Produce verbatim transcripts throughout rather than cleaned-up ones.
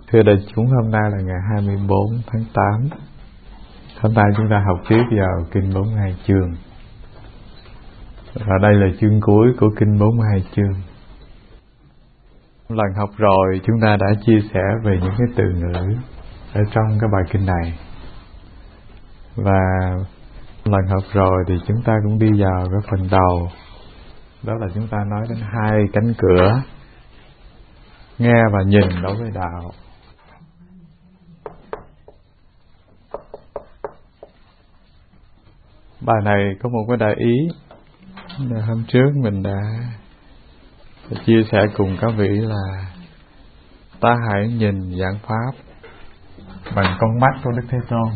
Thưa đại chúng, hôm nay là ngày hai mươi bốn tháng tám. Hôm nay chúng ta học tiếp vào Kinh bốn mươi hai chương. Và đây là chương cuối của Kinh bốn mươi hai chương. Lần học rồi chúng ta đã chia sẻ về những cái từ ngữ ở trong cái bài kinh này. Và lần học rồi thì chúng ta cũng đi vào cái phần đầu. Đó là chúng ta nói đến hai cánh cửa: nghe và nhìn đối với đạo. Bài này có một cái đại ý hôm trước mình đã chia sẻ cùng các vị là ta hãy nhìn giảng pháp bằng con mắt của Đức Thế Tôn.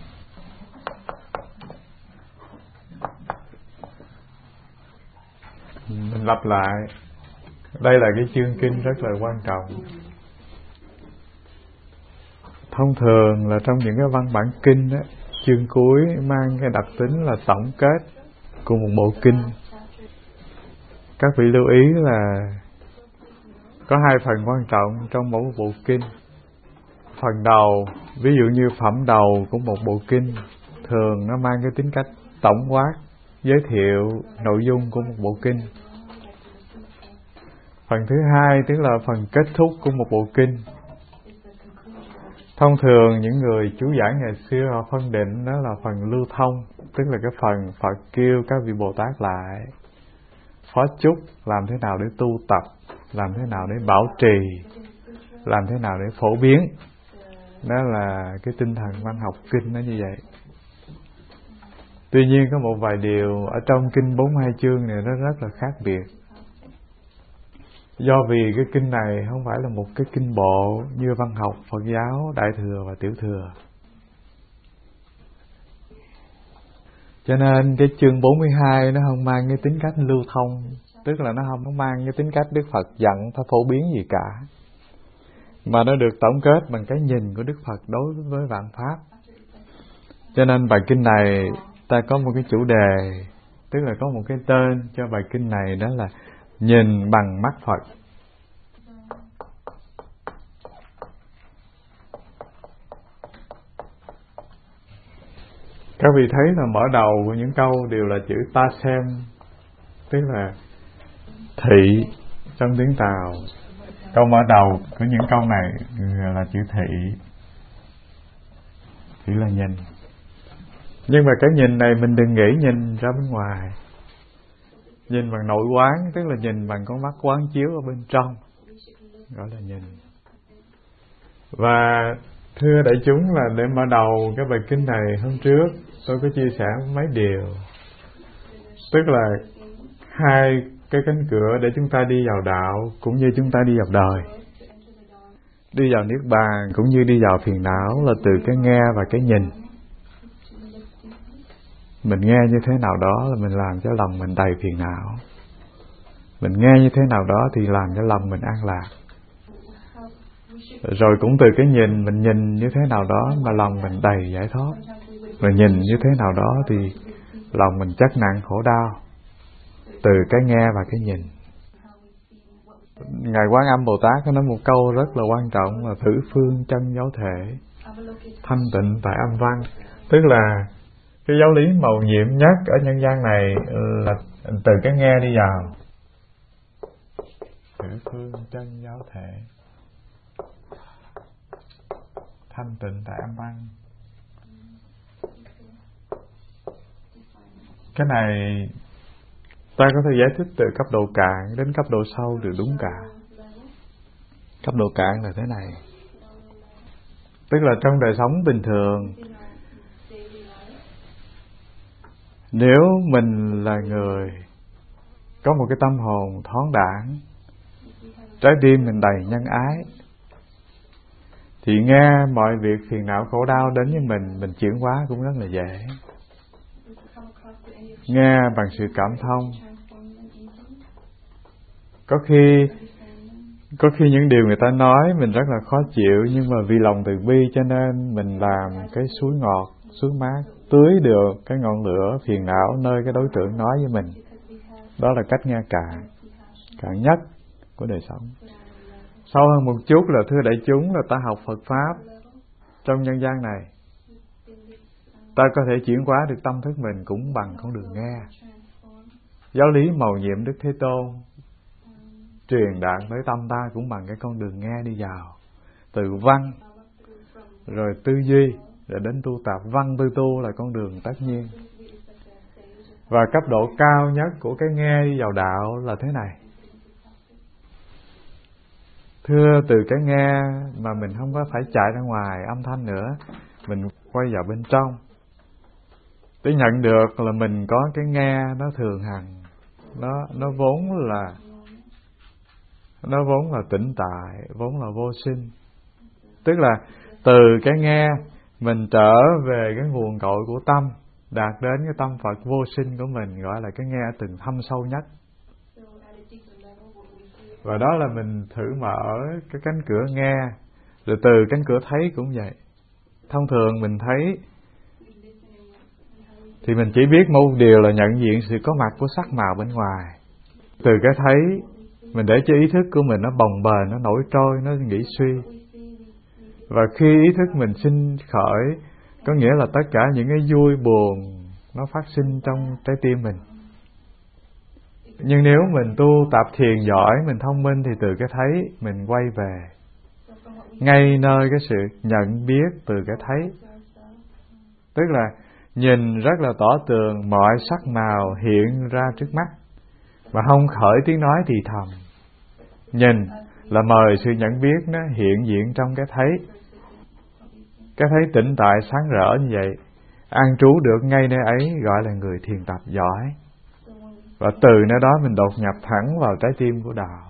Mình lặp lại, đây là cái chương kinh rất là quan trọng. Thông thường là trong những cái văn bản kinh đó, chương cuối mang cái đặc tính là tổng kết của một bộ kinh. Các vị lưu ý là có hai phần quan trọng trong mỗi bộ kinh. Phần đầu, ví dụ như phẩm đầu của một bộ kinh, thường nó mang cái tính cách tổng quát, giới thiệu nội dung của một bộ kinh. Phần thứ hai, tức là phần kết thúc của một bộ kinh. Thông thường những người chú giải ngày xưa họ phân định đó là phần lưu thông, tức là cái phần Phật kêu các vị Bồ Tát lại phó chúc làm thế nào để tu tập, làm thế nào để bảo trì, làm thế nào để phổ biến. Đó là cái tinh thần văn học kinh nó như vậy. Tuy nhiên có một vài điều ở trong kinh bốn mươi hai chương này nó rất là khác biệt. Do vì cái kinh này không phải là một cái kinh bộ như văn học Phật giáo Đại Thừa và Tiểu Thừa, cho nên cái chương bốn mươi hai nó không mang cái tính cách lưu thông, tức là nó không mang cái tính cách Đức Phật dặn phải phổ biến gì cả, mà nó được tổng kết bằng cái nhìn của Đức Phật đối với vạn pháp. Cho nên bài kinh này ta có một cái chủ đề, tức là có một cái tên cho bài kinh này, đó là nhìn bằng mắt Phật. Các vị thấy là mở đầu của những câu đều là chữ ta xem, tức là thị trong tiếng Tàu. Câu mở đầu của những câu này là chữ thị, chỉ là nhìn. Nhưng mà cái nhìn này mình đừng nghĩ nhìn ra bên ngoài, nhìn bằng nội quán, tức là nhìn bằng con mắt quán chiếu ở bên trong, gọi là nhìn. Và thưa đại chúng, là để mở đầu cái bài kinh này, hôm trước tôi có chia sẻ mấy điều, tức là hai cái cánh cửa để chúng ta đi vào đạo cũng như chúng ta đi vào đời. Đi vào niết bàn cũng như đi vào phiền não là từ cái nghe và cái nhìn. Mình nghe như thế nào đó là mình làm cho lòng mình đầy phiền não. Mình nghe như thế nào đó thì làm cho lòng mình an lạc. Rồi cũng từ cái nhìn, mình nhìn như thế nào đó mà lòng mình đầy giải thoát. Rồi nhìn như thế nào đó thì lòng mình chất nặng khổ đau. Từ cái nghe và cái nhìn. Ngài Quán Âm Bồ Tát có nói một câu rất là quan trọng là thử phương chân giáo thể, thanh tịnh tại âm văn. Tức là cái giáo lý mầu nhiệm nhất ở nhân gian này là từ cái nghe đi vào. Thử phương chân giáo thể, thanh tịnh tại âm văn. Cái này ta có thể giải thích từ cấp độ cạn đến cấp độ sâu đều đúng cả. Cấp độ cạn là thế này, tức là trong đời sống bình thường, nếu mình là người có một cái tâm hồn thoáng đãng, trái tim mình đầy nhân ái, thì nghe mọi việc phiền não khổ đau đến với mình, mình chuyển hóa cũng rất là dễ. Nghe bằng sự cảm thông. Có khi Có khi những điều người ta nói mình rất là khó chịu, nhưng mà vì lòng từ bi cho nên mình làm cái suối ngọt, suối mát, tưới được cái ngọn lửa phiền não nơi cái đối tượng nói với mình. Đó là cách nghe cạn, cạn nhất của đời sống. Sâu hơn một chút là thưa đại chúng, là ta học Phật Pháp trong nhân gian này, ta có thể chuyển hóa được tâm thức mình cũng bằng con đường nghe. Giáo lý mầu nhiệm Đức Thế Tôn truyền đạt tới tâm ta cũng bằng cái con đường nghe đi vào. Từ văn, rồi tư duy, rồi đến tu tập. Văn tư tu là con đường tất nhiên. Và cấp độ cao nhất của cái nghe đi vào đạo là thế này. Thưa, từ cái nghe mà mình không có phải chạy ra ngoài âm thanh nữa, mình quay vào bên trong, để nhận được là mình có cái nghe nó thường hằng, nó nó vốn là nó vốn là tĩnh tại, vốn là vô sinh. Tức là từ cái nghe mình trở về cái nguồn cội của tâm, đạt đến cái tâm Phật vô sinh của mình, gọi là cái nghe từng thâm sâu nhất. Và đó là mình thử mở cái cánh cửa nghe. Rồi từ cánh cửa thấy cũng vậy. Thông thường mình thấy thì mình chỉ biết một điều là nhận diện sự có mặt của sắc màu bên ngoài. Từ cái thấy, mình để cho ý thức của mình nó bồng bềnh, nó nổi trôi, nó nghĩ suy. Và khi ý thức mình sinh khởi, có nghĩa là tất cả những cái vui buồn nó phát sinh trong trái tim mình. Nhưng nếu mình tu tập thiền giỏi, mình thông minh, thì từ cái thấy mình quay về ngay nơi cái sự nhận biết từ cái thấy. Tức là nhìn rất là tỏ tường, mọi sắc màu hiện ra trước mắt mà không khởi tiếng nói thì thầm. Nhìn là mời sự nhận biết nó hiện diện trong cái thấy. Cái thấy tĩnh tại sáng rỡ như vậy, an trú được ngay nơi ấy, gọi là người thiền tập giỏi. Và từ nơi đó mình đột nhập thẳng vào trái tim của đạo.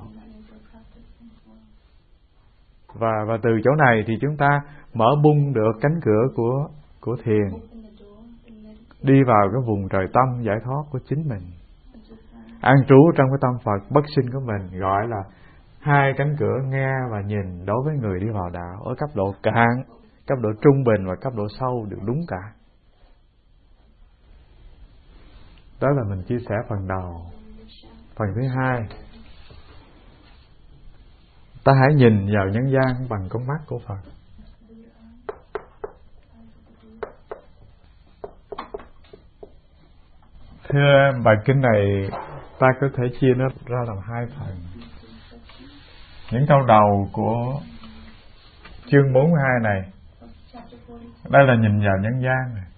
Và và từ chỗ này thì chúng ta mở bung được cánh cửa của của thiền, đi vào cái vùng trời tâm giải thoát của chính mình, an trú trong cái tâm Phật bất sinh của mình, gọi là hai cánh cửa nghe và nhìn đối với người đi vào đạo ở cấp độ cạn, cấp độ trung bình và cấp độ sâu đều đúng cả. Đó là mình chia sẻ phần đầu. Phần thứ hai, ta hãy nhìn vào nhân gian bằng con mắt của Phật. Thưa, bài kinh này ta có thể chia nó ra làm hai phần. Những câu đầu của chương bốn mươi hai này, đây là nhìn vào nhân gian này.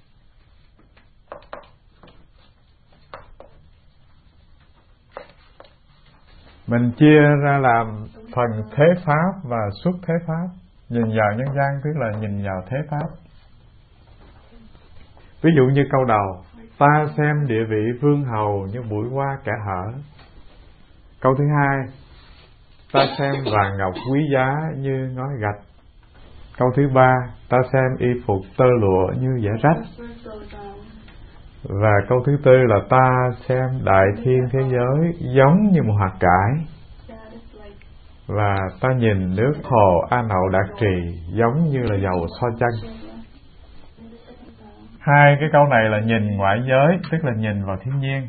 Mình chia ra làm phần thế pháp và xuất thế pháp. Nhìn vào nhân gian tức là nhìn vào thế pháp. Ví dụ như câu đầu, ta xem địa vị vương hầu như bụi hoa kẻ hở. Câu thứ hai, ta xem vàng ngọc quý giá như ngói gạch. Câu thứ ba, ta xem y phục tơ lụa như vải rách. Và câu thứ tư là ta xem đại thiên thế giới giống như một hạt cải. Và ta nhìn nước hồ A Nậu Đạt Trì giống như là dầu so chân. Hai cái câu này là nhìn ngoại giới, tức là nhìn vào thiên nhiên.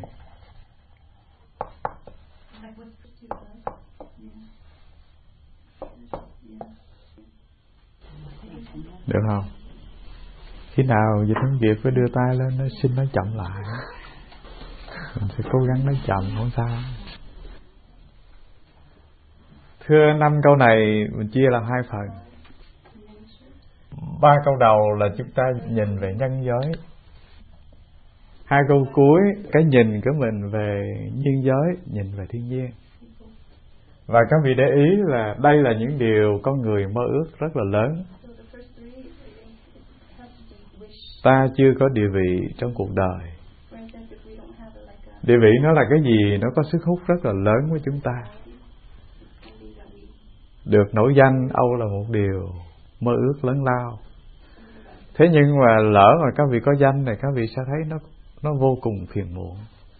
Được không? Khi nào dịch tiếng Việt phải đưa tay lên, nó xin nói chậm lại. Mình sẽ cố gắng nói chậm, không sao. Thưa, năm câu này mình chia làm hai phần. Ba câu đầu là chúng ta nhìn về nhân giới. Hai câu cuối, cái nhìn của mình về nhân giới, nhìn về thiên nhiên. Và các vị để ý là đây là những điều con người mơ ước rất là lớn. Ta chưa có địa vị trong cuộc đời. Địa vị nó là cái gì? Nó có sức hút rất là lớn với chúng ta. Được nổi danh âu là một điều mơ ước lớn lao. Thế nhưng mà lỡ mà các vị có danh này, các vị sẽ thấy nó nó vô cùng phiền muộn.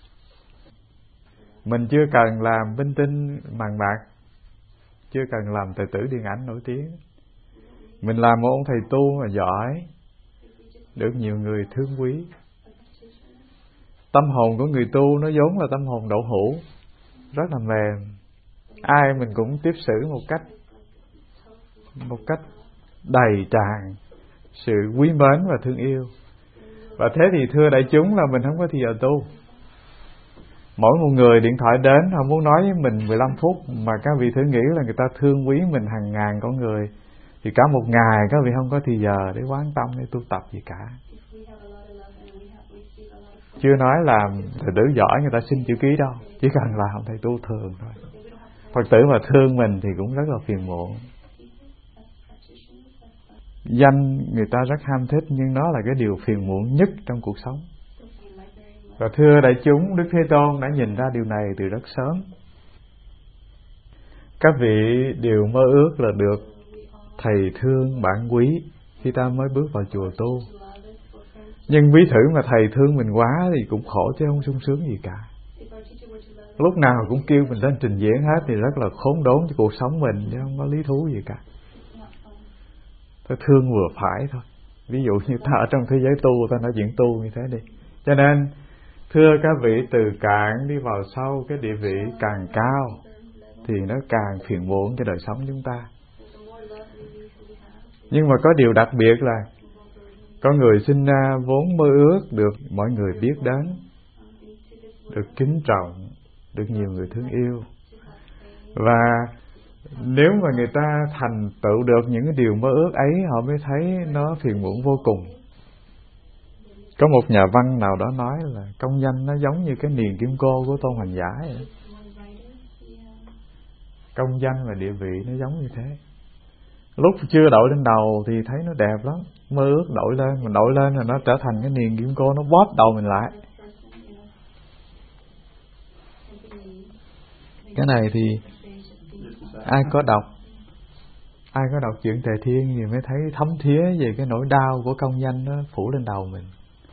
Mình chưa cần làm minh tinh màn bạc, chưa cần làm tài tử điện ảnh nổi tiếng. Mình làm một ông thầy tu mà giỏi, được nhiều người thương quý. Tâm hồn của người tu nó vốn là tâm hồn đậu hũ, rất là mềm. ai mình cũng tiếp xử một cách một cách đầy tràn sự quý mến và thương yêu. Và thế thì thưa đại chúng là mình không có thì giờ tu. Mỗi một người điện thoại đến họ muốn nói với mình mười lăm phút, mà các vị thử nghĩ là người ta thương quý mình hàng ngàn con người, thì cả một ngày các vị không có thì giờ để quán tâm để tu tập gì cả. Chưa nói là thầy tử giỏi người ta xin chữ ký đâu, chỉ cần là không thầy tu thường thôi. Phật tử mà thương mình thì cũng rất là phiền muộn. Danh người ta rất ham thích, nhưng nó là cái điều phiền muộn nhất trong cuộc sống. Và thưa đại chúng, Đức Thế Tôn đã nhìn ra điều này từ rất sớm. Các vị đều mơ ước là được thầy thương bạn quý khi ta mới bước vào chùa tu. Nhưng ví thử mà thầy thương mình quá thì cũng khổ chứ không sung sướng gì cả. Lúc nào cũng kêu mình lên trình diễn hết thì rất là khốn đốn cho cuộc sống mình, chứ không có lý thú gì cả. Ta thương vừa phải thôi. Ví dụ như ta ở trong thế giới tu, ta nói chuyện tu như thế đi. Cho nên thưa các vị, từ cạn đi vào sâu, cái địa vị càng cao thì nó càng phiền muộn cho đời sống chúng ta. Nhưng mà có điều đặc biệt là con người sinh ra vốn mơ ước được mọi người biết đến, được kính trọng, được nhiều người thương yêu. Và nếu mà người ta thành tựu được những cái điều mơ ước ấy, họ mới thấy nó phiền muộn vô cùng. Có một nhà văn nào đó nói là công danh nó giống như cái niềng kim cô của Tôn Hoành Giả vậy. Công danh và địa vị nó giống như thế. Lúc chưa đội lên đầu thì thấy nó đẹp lắm, mơ ước đội lên, mà đội lên là nó trở thành cái niềng kim cô, nó bóp đầu mình lại. Cái này thì ai có đọc ai có đọc chuyện Tề Thiên thì mới thấy thấm thía về cái nỗi đau của công danh nó phủ lên đầu mình.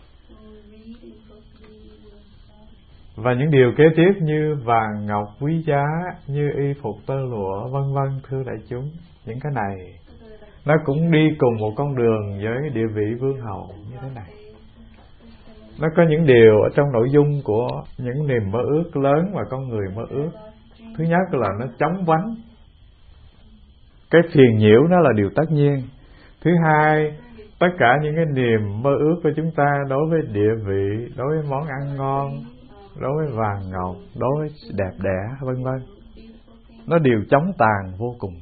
Và những điều kế tiếp như vàng ngọc quý giá, như y phục tơ lụa, vân vân, thưa đại chúng, những cái này nó cũng đi cùng một con đường với địa vị vương hầu như thế này. Nó có những điều ở trong nội dung của những niềm mơ ước lớn mà con người mơ ước. Thứ nhất là nó chóng vánh, cái phiền nhiễu nó là điều tất nhiên. Thứ hai, tất cả những cái niềm mơ ước của chúng ta đối với địa vị, đối với món ăn ngon, đối với vàng ngọc, đối với đẹp đẽ, vân vân, nó đều chóng tàn vô cùng.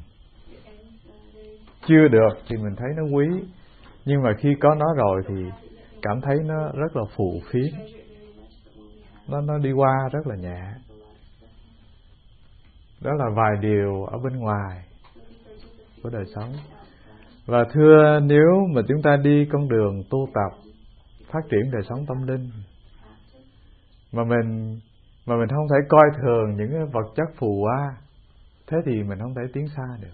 Chưa được thì mình thấy nó quý, nhưng mà khi có nó rồi thì cảm thấy nó rất là phù phiếm, nó nó đi qua rất là nhẹ. Đó là vài điều ở bên ngoài của đời sống. Và thưa, nếu mà chúng ta đi con đường tu tập, phát triển đời sống tâm linh, mà mình mà mình không thể coi thường những cái vật chất phù hoa, thế thì mình không thể tiến xa được.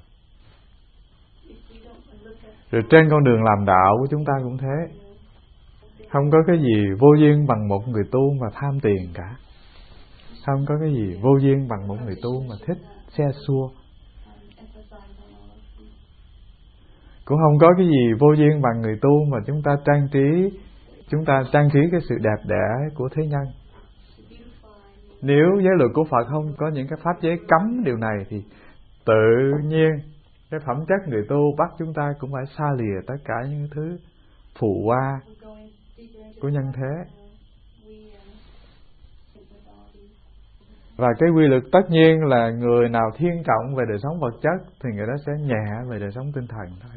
Rồi trên con đường làm đạo của chúng ta cũng thế. Không có cái gì vô duyên bằng một người tu mà tham tiền cả. Không có cái gì vô duyên bằng một người tu mà thích xe xua. Cũng không có cái gì vô duyên bằng người tu mà chúng ta trang trí Chúng ta trang trí cái sự đẹp đẽ của thế nhân. Nếu giới luật của Phật không có những cái pháp giới cấm điều này thì tự nhiên cái phẩm chất người tu bắt chúng ta cũng phải xa lìa tất cả những thứ phù hoa của nhân thế. Và cái quy luật tất nhiên là người nào thiên trọng về đời sống vật chất thì người đó sẽ nhẹ về đời sống tinh thần thôi.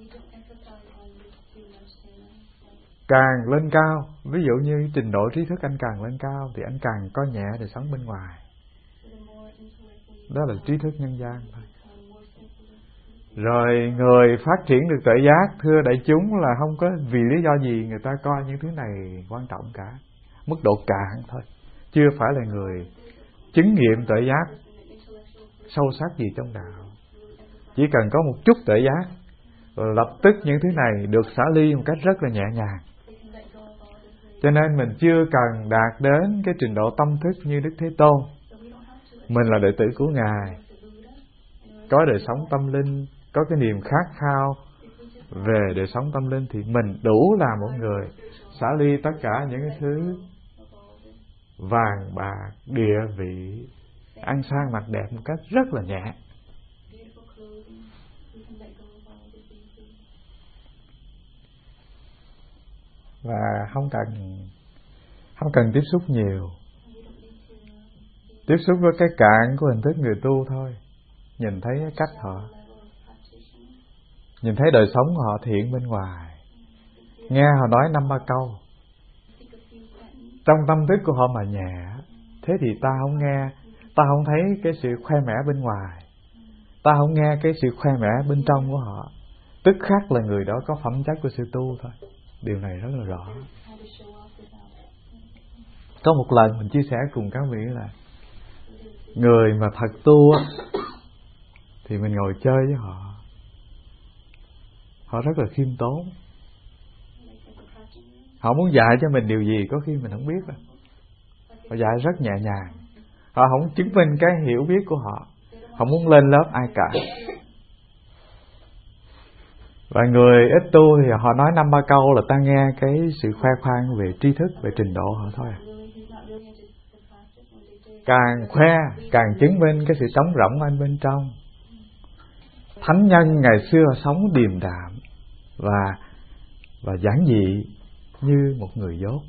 Càng lên cao, ví dụ như trình độ trí thức anh càng lên cao thì anh càng có nhẹ đời sống bên ngoài. Đó là trí thức nhân gian thôi. Rồi người phát triển được tuệ giác, thưa đại chúng, là không có vì lý do gì người ta coi những thứ này quan trọng cả. Mức độ cạn thôi, chưa phải là người chứng nghiệm tuệ giác sâu sắc gì trong đạo. Chỉ cần có một chút tuệ giác, lập tức những thứ này được xả ly một cách rất là nhẹ nhàng. Cho nên mình chưa cần đạt đến cái trình độ tâm thức như Đức Thế Tôn. Mình là đệ tử của Ngài, có đời sống tâm linh, có cái niềm khát khao về đời sống tâm linh, thì mình đủ là một người xả ly tất cả những cái thứ vàng bạc, địa vị, ăn sang mặc đẹp một cách rất là nhẹ. Và không cần không cần tiếp xúc nhiều, tiếp xúc với cái cạn của hình thức người tu thôi, nhìn thấy cái cách họ, nhìn thấy đời sống của họ thiện bên ngoài, nghe họ nói năm ba câu, trong tâm thức của họ mà nhẹ, thế thì ta không nghe, ta không thấy cái sự khoe mẽ bên ngoài, ta không nghe cái sự khoe mẽ bên trong của họ, tức khắc là người đó có phẩm chất của sự tu thôi. Điều này rất là rõ. Có một lần mình chia sẻ cùng các vị là người mà thật tu á, thì mình ngồi chơi với họ, họ rất là khiêm tốn. Họ muốn dạy cho mình điều gì có khi mình không biết đâu. Họ dạy rất nhẹ nhàng. Họ không chứng minh cái hiểu biết của họ, họ muốn lên lớp ai cả. Và người ít tu thì họ nói năm ba câu là ta nghe cái sự khoe khoang về tri thức, về trình độ họ thôi. Càng khoe, càng chứng minh cái sự trống rỗng ở bên trong. Thánh nhân ngày xưa sống điềm đạm và và giản dị như một người dốt.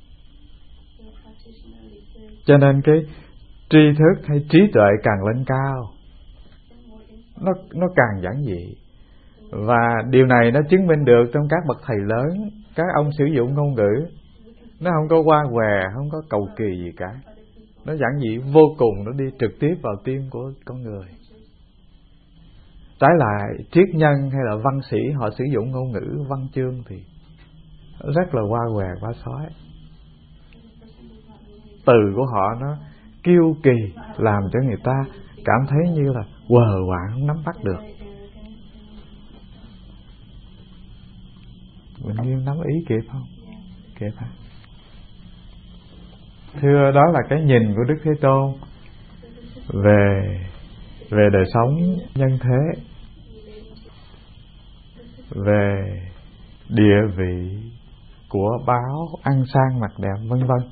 Cho nên cái tri thức hay trí tuệ càng lên cao, nó nó càng giản dị. Và điều này nó chứng minh được trong các bậc thầy lớn, các ông sử dụng ngôn ngữ nó không có qua què, không có cầu kỳ gì cả. Nó giản dị vô cùng, nó đi trực tiếp vào tim của con người. Trái lại, triết nhân hay là văn sĩ họ sử dụng ngôn ngữ văn chương thì rất là qua què, quá xói. Từ của họ nó kiêu kỳ, làm cho người ta cảm thấy như là quờ quạng, không nắm bắt được. Mình nghiêm nắm ý kịp không? Kịp hả? Thưa, đó là cái nhìn của Đức Thế Tôn về về đời sống nhân thế, về địa vị của báo, ăn sang mặc đẹp, vân vân.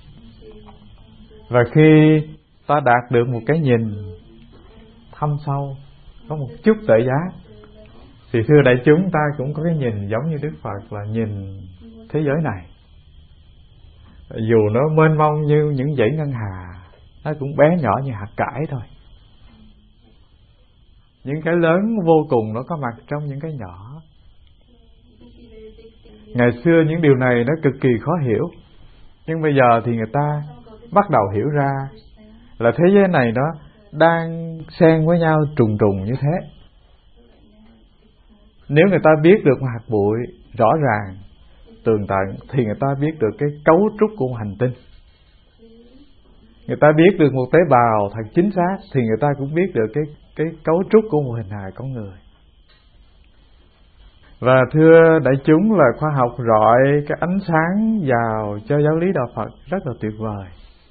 Và khi ta đạt được một cái nhìn thâm sâu, có một chút tuệ giác, thì thưa đại chúng, ta cũng có cái nhìn giống như Đức Phật, là nhìn thế giới này, dù nó mênh mông như những dãy ngân hà, nó cũng bé nhỏ như hạt cải thôi. Những cái lớn vô cùng nó có mặt trong những cái nhỏ. Ngày xưa những điều này nó cực kỳ khó hiểu, nhưng bây giờ thì người ta bắt đầu hiểu ra là thế giới này nó đang xen với nhau trùng trùng như thế. Nếu người ta biết được một hạt bụi rõ ràng, tường tận, thì người ta biết được cái cấu trúc của một hành tinh. Người ta biết được một tế bào thật chính xác, thì người ta cũng biết được cái, cái cấu trúc của một hình hài con người. Và thưa đại chúng, là khoa học rọi cái ánh sáng vào cho giáo lý Đạo Phật rất là tuyệt vời.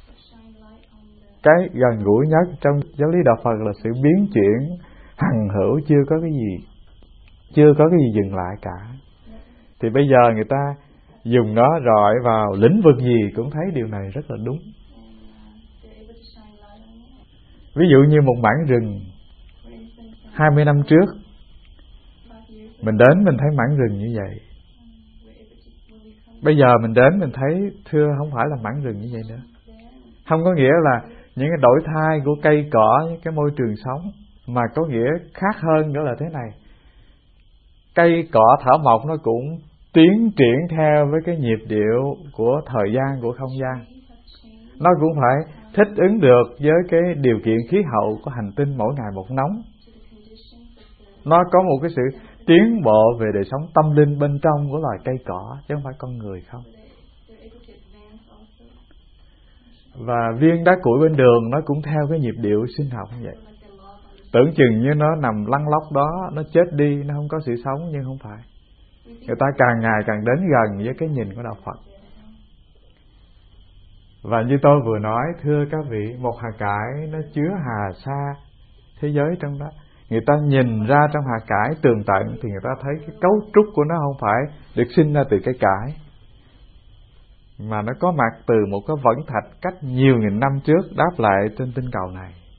Cái gần gũi nhất trong giáo lý Đạo Phật là sự biến chuyển hằng hữu, chưa có cái gì chưa có cái gì dừng lại cả. Thì bây giờ người ta dùng nó rọi vào lĩnh vực gì cũng thấy điều này rất là đúng. Ví dụ như một mảng rừng hai mươi năm trước, mình đến mình thấy mảng rừng như vậy. Bây giờ mình đến mình thấy, thưa, không phải là mảng rừng như vậy nữa. Không có nghĩa là những cái đổi thay của cây cỏ, những cái môi trường sống, mà có nghĩa khác hơn nữa là thế này. Cây cỏ thảo mộc nó cũng tiến triển theo với cái nhịp điệu của thời gian, của không gian. Nó cũng phải thích ứng được với cái điều kiện khí hậu của hành tinh mỗi ngày một nóng. Nó có một cái sự tiến bộ về đời sống tâm linh bên trong của loài cây cỏ, chứ không phải con người không. Và viên đá cuội bên đường nó cũng theo cái nhịp điệu sinh học như vậy. Tưởng chừng như nó nằm lăn lóc đó, nó chết đi, nó không có sự sống, nhưng không phải. Người ta càng ngày càng đến gần với cái nhìn của Đạo Phật. Và như tôi vừa nói, thưa các vị, một hạt cải nó chứa hà sa thế giới trong đó. Người ta nhìn ra trong hạt cải tường tận thì người ta thấy cái cấu trúc của nó không phải được sinh ra từ cái cải, mà nó có mặt từ một cái vẫn thạch cách nhiều nghìn năm trước đáp lại trên tinh cầu này.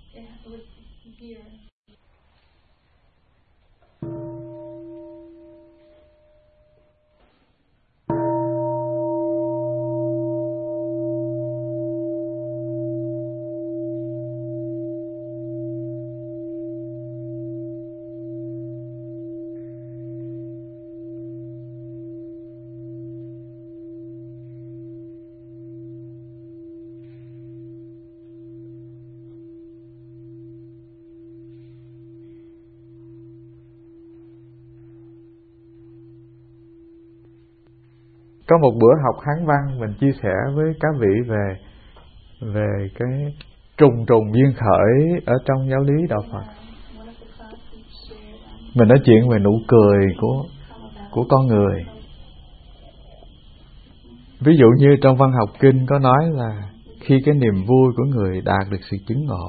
Có một bữa học Hán văn mình chia sẻ với các vị về về cái trùng trùng duyên khởi ở trong giáo lý đạo Phật. Mình nói chuyện về nụ cười của của con người. Ví dụ như trong văn học kinh có nói là khi cái niềm vui của người đạt được sự chứng ngộ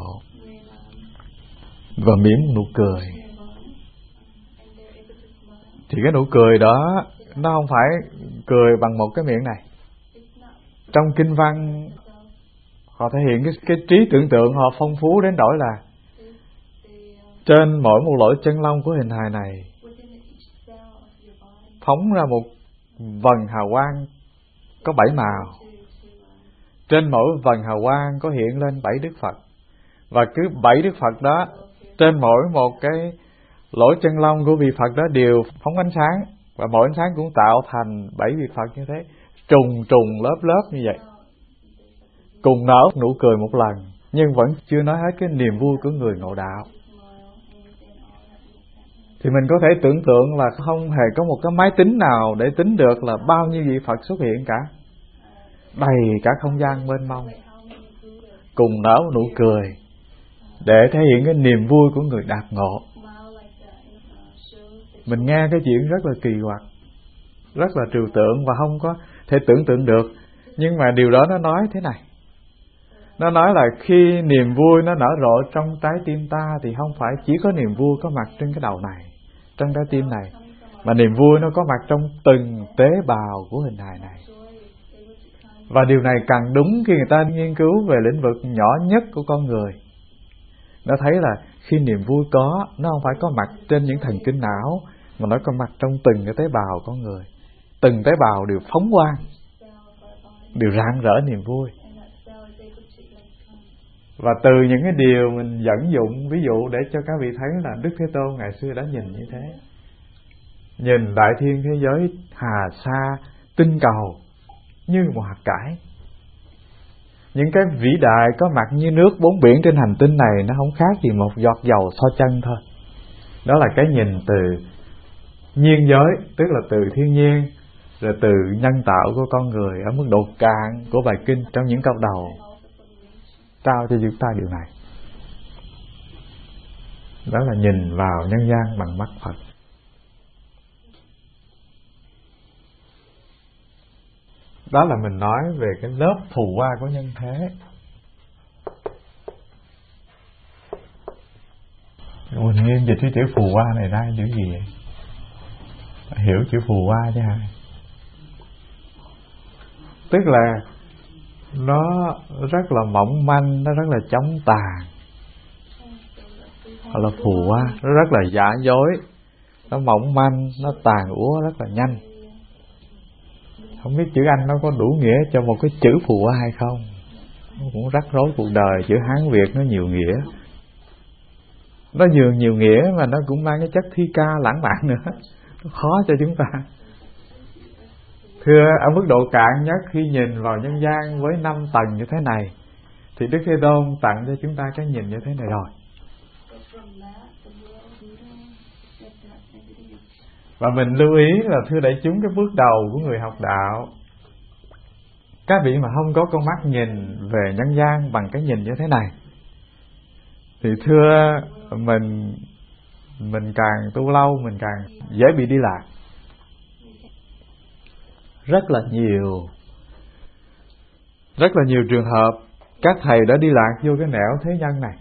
và mỉm nụ cười, thì cái nụ cười đó nó không phải cười bằng một cái miệng này. Trong kinh văn họ thể hiện cái, cái trí tưởng tượng họ phong phú đến nỗi là trên mỗi một lỗ chân lông của hình hài này phóng ra một vầng hào quang có bảy màu. Trên mỗi vầng hào quang có hiện lên bảy Đức Phật. Và cứ bảy Đức Phật đó, trên mỗi một cái lỗ chân lông của vị Phật đó đều phóng ánh sáng. Và mỗi ánh sáng cũng tạo thành bảy vị Phật như thế, trùng trùng lớp lớp như vậy, cùng nở nụ cười một lần. Nhưng vẫn chưa nói hết cái niềm vui của người ngộ đạo. Thì mình có thể tưởng tượng là không hề có một cái máy tính nào để tính được là bao nhiêu vị Phật xuất hiện cả, đầy cả không gian mênh mông, cùng nở nụ cười để thể hiện cái niềm vui của người đạt ngộ. Mình nghe cái chuyện rất là kỳ quặc, rất là trừu tượng và không có thể tưởng tượng được. Nhưng mà điều đó nó nói thế này. Nó nói là khi niềm vui nó nở rộ trong trái tim ta thì không phải chỉ có niềm vui có mặt trên cái đầu này, trong trái tim này, mà niềm vui nó có mặt trong từng tế bào của hình hài này. Và điều này càng đúng khi người ta nghiên cứu về lĩnh vực nhỏ nhất của con người. Nó thấy là khi niềm vui có, nó không phải có mặt trên những thần kinh não, mà nó có mặt trong từng cái tế bào con người. Từng tế bào đều phóng quang, đều rạng rỡ niềm vui. Và từ những cái điều mình dẫn dụng, ví dụ để cho các vị thấy là Đức Thế Tôn ngày xưa đã nhìn như thế. Nhìn đại thiên thế giới hà sa, tinh cầu như một hạt cải. Những cái vĩ đại có mặt như nước bốn biển trên hành tinh này nó không khác gì một giọt dầu so chân thôi. Đó là cái nhìn từ nhiên giới, tức là từ thiên nhiên, rồi từ nhân tạo của con người ở mức độ cạn của bài kinh trong những câu đầu trao cho chúng ta điều này. Đó là nhìn vào nhân gian bằng mắt Phật. Đó là mình nói về cái lớp phù hoa của nhân thế. Mình nghiêm dịch cái chữ phù hoa này ra chữ gì vậy? Hiểu chữ phù hoa chứ hả? Tức là nó rất là mỏng manh, nó rất là chóng tàn. Hoặc là phù hoa, nó rất là giả dối, nó mỏng manh, nó tàn úa rất là nhanh. Không biết chữ Anh nó có đủ nghĩa cho một cái chữ phù hoa hay không? Nó cũng rắc rối cuộc đời. Chữ Hán Việt nó nhiều nghĩa, nó nhiều nhiều nghĩa mà nó cũng mang cái chất thi ca lãng mạn nữa, nó khó cho chúng ta. Thưa, ở mức độ cạn nhất, khi nhìn vào nhân gian với năm tầng như thế này, thì Đức Thế Tôn tặng cho chúng ta cái nhìn như thế này rồi. Và mình lưu ý là thưa đại chúng, cái bước đầu của người học đạo, các vị mà không có con mắt nhìn về nhân gian bằng cái nhìn như thế này, thì thưa mình mình càng tu lâu mình càng dễ bị đi lạc. Rất là nhiều Rất là nhiều trường hợp các thầy đã đi lạc vô cái nẻo thế nhân này.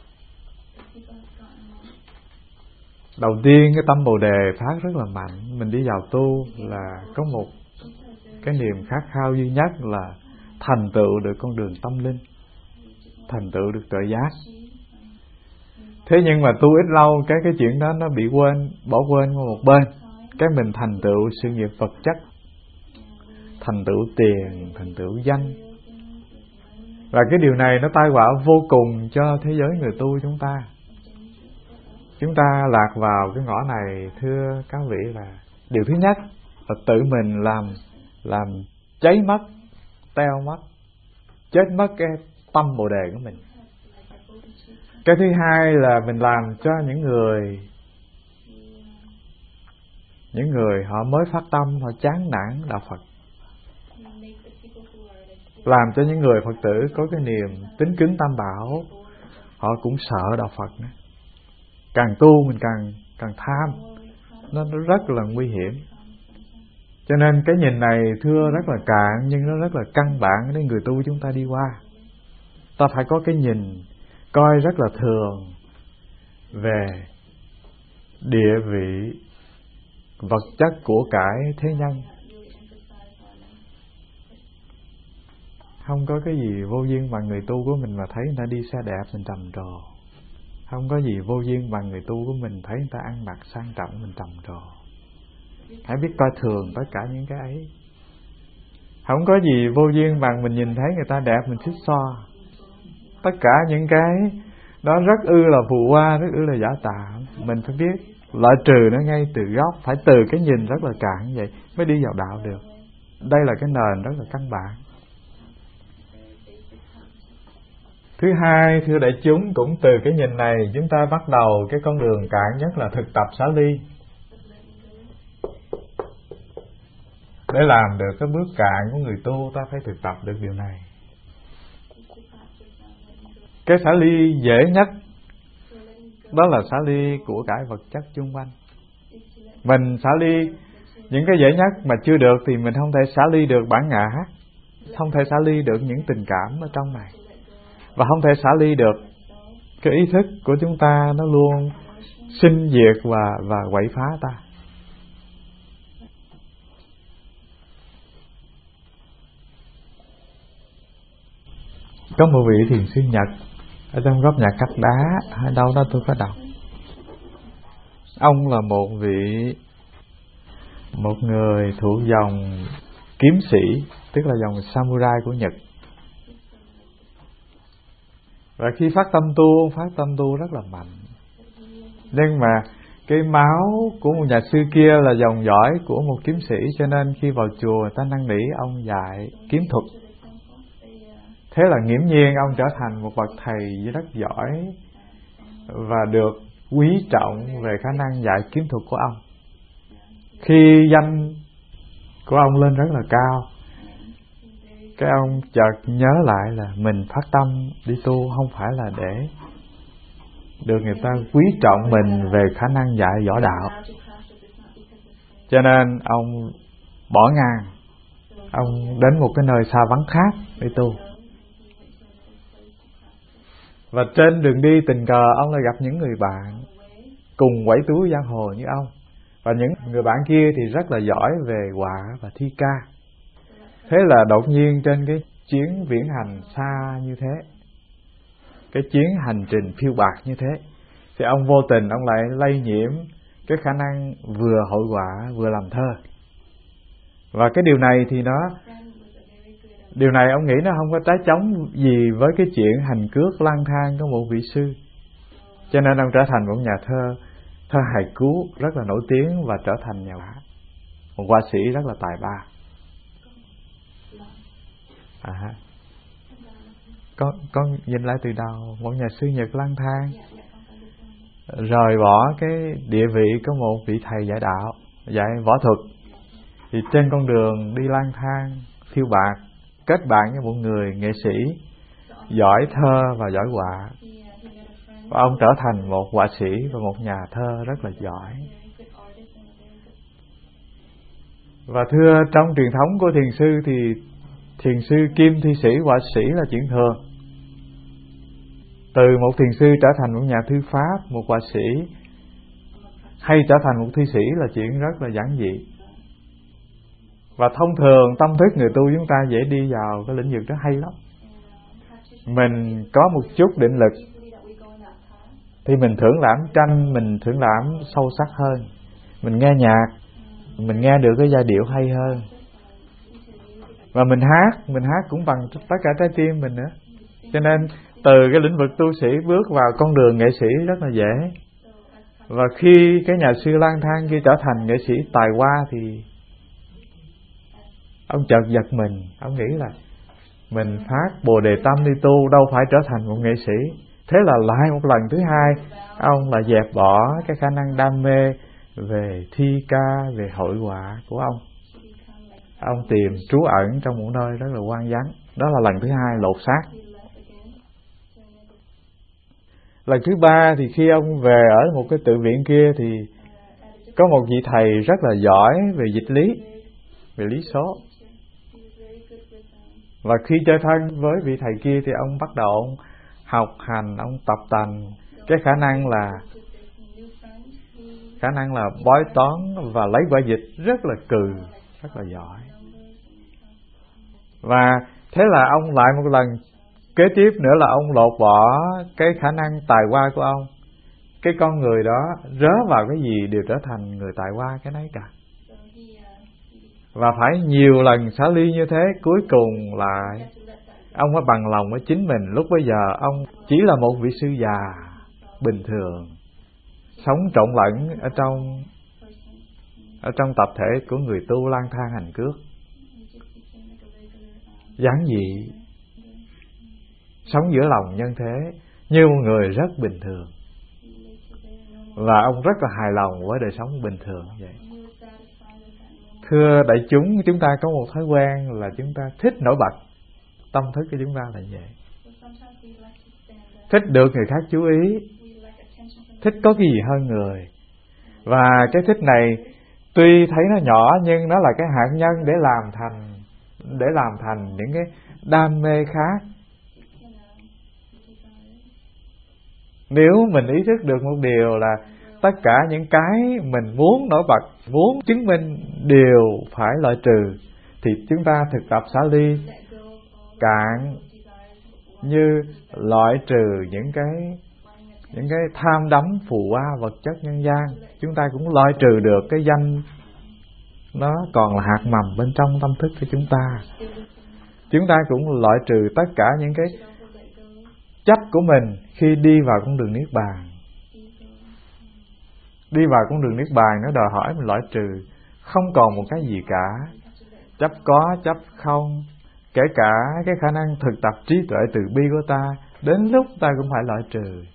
Đầu tiên cái tâm Bồ Đề phát rất là mạnh. Mình đi vào tu là có một cái niềm khát khao duy nhất là thành tựu được con đường tâm linh, thành tựu được tuệ giác. Thế nhưng mà tu ít lâu, cái cái chuyện đó nó bị quên, bỏ quên qua một bên. Cái mình thành tựu sự nghiệp vật chất, thành tựu tiền, thành tựu danh. Và cái điều này nó tai họa vô cùng cho thế giới người tu chúng ta. Chúng ta lạc vào cái ngõ này, thưa các vị, là điều thứ nhất là tự mình làm làm cháy mất, teo mất, chết mất cái tâm Bồ Đề của mình. Cái thứ hai là mình làm cho những người những người họ mới phát tâm, họ chán nản đạo Phật. làm cho những người Phật tử có cái niềm tín kính Tam Bảo, họ cũng sợ đạo Phật nữa. Càng tu mình càng càng tham, nó, nó rất là nguy hiểm. Cho nên cái nhìn này thưa rất là cạn, nhưng nó rất là căn bản để người tu chúng ta đi qua. Ta phải có cái nhìn coi rất là thường về địa vị, vật chất, của cải, thế nhân. Không có cái gì vô duyên bằng người tu của mình mà thấy người ta đi xe đẹp mình trầm trồ. Không có gì vô duyên bằng người tu của mình thấy người ta ăn mặc sang trọng mình trầm trồ. Hãy biết coi thường tất cả những cái ấy. Không có gì vô duyên bằng mình nhìn thấy người ta đẹp mình thích so. Tất cả những cái đó rất ư là phù hoa, rất ư là giả tạm. Mình phải biết loại trừ nó ngay từ gốc. Phải từ cái nhìn rất là cạn như vậy mới đi vào đạo được. Đây là cái nền rất là căn bản. Thứ hai, thưa đại chúng, cũng từ cái nhìn này chúng ta bắt đầu cái con đường cạn nhất là thực tập xả ly. Để làm được cái bước cạn của người tu, ta phải thực tập được điều này. Cái xả ly dễ nhất đó là xả ly của cải vật chất chung quanh. Mình xả ly những cái dễ nhất mà chưa được thì mình không thể xả ly được bản ngã, không thể xả ly được những tình cảm ở trong này, và không thể xả ly được cái ý thức của chúng ta, nó luôn sinh diệt và và quậy phá ta. Có một vị thiền sư Nhật ở trong góc nhà cắt đá ở đâu đó tôi có đọc. Ông là một vị một người thuộc dòng kiếm sĩ, tức là dòng samurai của Nhật. Và khi phát tâm tu, phát tâm tu rất là mạnh. Nhưng mà cái máu của một nhà sư kia là dòng dõi của một kiếm sĩ, cho nên khi vào chùa người ta năn nỉ ông dạy kiếm thuật. Thế là nghiễm nhiên ông trở thành một bậc thầy rất giỏi và được quý trọng về khả năng dạy kiếm thuật của ông. Khi danh của ông lên rất là cao, cái ông chợt nhớ lại là mình phát tâm đi tu không phải là để được người ta quý trọng mình về khả năng dạy võ đạo. Cho nên ông bỏ ngang, ông đến một cái nơi xa vắng khác để tu. Và trên đường đi tình cờ ông lại gặp những người bạn cùng quẩy túi giang hồ như ông. Và những người bạn kia thì rất là giỏi về họa và thi ca. Thế là đột nhiên trên cái chuyến viễn hành xa như thế, cái chuyến hành trình phiêu bạt như thế, thì ông vô tình ông lại lây nhiễm cái khả năng vừa hội họa vừa làm thơ. Và cái điều này thì nó Điều này ông nghĩ nó không có trái chống gì với cái chuyện hành cước lang thang của một vị sư. Cho nên ông trở thành một nhà thơ, thơ hài cứu rất là nổi tiếng và trở thành nhà họa, một họa sĩ rất là tài ba. À, con con nhìn lại từ đầu, một nhà sư Nhật lang thang, rời bỏ cái địa vị có một vị thầy dạy đạo, dạy võ thuật, thì trên con đường đi lang thang phiêu bạt kết bạn với một người nghệ sĩ giỏi thơ và giỏi họa, và ông trở thành một họa sĩ và một nhà thơ rất là giỏi. Và thưa, trong truyền thống của thiền sư thì thiền sư kim thi sĩ, họa sĩ là chuyện thường. Từ một thiền sư trở thành một nhà thư pháp, một họa sĩ, hay trở thành một thi sĩ là chuyện rất là giản dị. Và thông thường tâm thức người tu chúng ta dễ đi vào cái lĩnh vực đó hay lắm. Mình có một chút định lực thì mình thưởng lãm tranh, mình thưởng lãm sâu sắc hơn. Mình nghe nhạc, mình nghe được cái giai điệu hay hơn. Và mình hát, mình hát cũng bằng tất cả trái tim mình nữa. Cho nên từ cái lĩnh vực tu sĩ bước vào con đường nghệ sĩ rất là dễ. Và khi cái nhà sư lang thang kia trở thành nghệ sĩ tài hoa thì ông chợt giật mình. Ông nghĩ là mình phát Bồ Đề tâm đi tu đâu phải trở thành một nghệ sĩ. Thế là lại một lần thứ hai ông lại dẹp bỏ cái khả năng đam mê về thi ca, về hội họa của ông. ông tìm trú ẩn trong một nơi rất là hoang vắng. Đó là lần thứ hai lột xác. Lần thứ ba thì khi ông về ở một cái tự viện kia thì có một vị thầy rất là giỏi về dịch lý, về lý số. Và khi chơi thân với vị thầy kia thì ông bắt đầu ông học hành, ông tập tành cái khả năng là khả năng là bói toán và lấy quả dịch rất là cừ, rất là giỏi. Và thế là ông lại một lần kế tiếp nữa là ông lột bỏ cái khả năng tài hoa của ông. Cái con người đó rớ vào cái gì đều trở thành người tài hoa cái nấy cả. Và phải nhiều lần xả ly như thế, cuối cùng lại ông mới bằng lòng với chính mình. Lúc bây giờ ông chỉ là một vị sư già bình thường, sống trộn lẫn ở trong ở trong tập thể của người tu lang thang hành cước, giản dị, sống giữa lòng nhân thế như một người rất bình thường. Và ông rất là hài lòng với đời sống bình thường vậy. Thưa đại chúng, chúng ta có một thói quen là chúng ta thích nổi bật. Tâm thức của chúng ta là vậy. Thích được người khác chú ý, thích có cái gì hơn người. Và cái thích này tuy thấy nó nhỏ nhưng nó là cái hạt nhân để làm thành để làm thành những cái đam mê khác. Nếu mình ý thức được một điều là tất cả những cái mình muốn nổi bật, muốn chứng minh đều phải loại trừ, thì chúng ta thực tập xả ly cạn như loại trừ những cái những cái tham đắm phù hoa vật chất nhân gian. Chúng ta cũng loại trừ được cái danh nó còn là hạt mầm bên trong tâm thức của chúng ta. Chúng ta cũng loại trừ tất cả những cái chấp của mình khi đi vào con đường niết bàn. Đi vào con đường niết bàn nó đòi hỏi mình loại trừ không còn một cái gì cả. Chấp có, chấp không, kể cả cái khả năng thực tập trí tuệ từ bi của ta, đến lúc ta cũng phải loại trừ.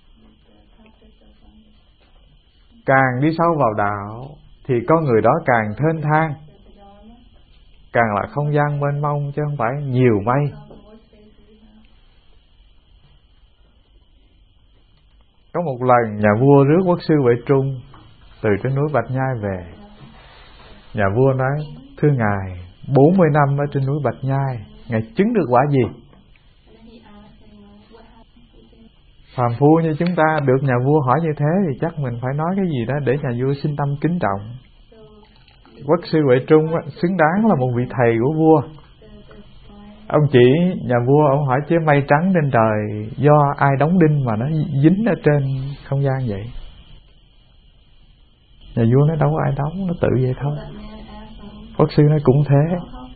Càng đi sâu vào đạo thì con người đó càng thênh thang, càng là không gian mênh mông chứ không phải nhiều mây. Có một lần nhà vua rước quốc sư Huệ Trung từ trên núi Bạch Nhai về. Nhà vua nói: thưa ngài, bốn mươi năm ở trên núi Bạch Nhai, ngài chứng được quả gì? Phàm phu như chúng ta được nhà vua hỏi như thế thì chắc mình phải nói cái gì đó để nhà vua sinh tâm kính trọng. Quốc sư Huệ Trung xứng đáng là một vị thầy của vua. Ông chỉ nhà vua, ông hỏi chứ mây trắng trên trời do ai đóng đinh mà nó dính ở trên không gian vậy? Nhà vua nói đâu có ai đóng, nó tự vậy thôi. Quốc sư nói cũng thế.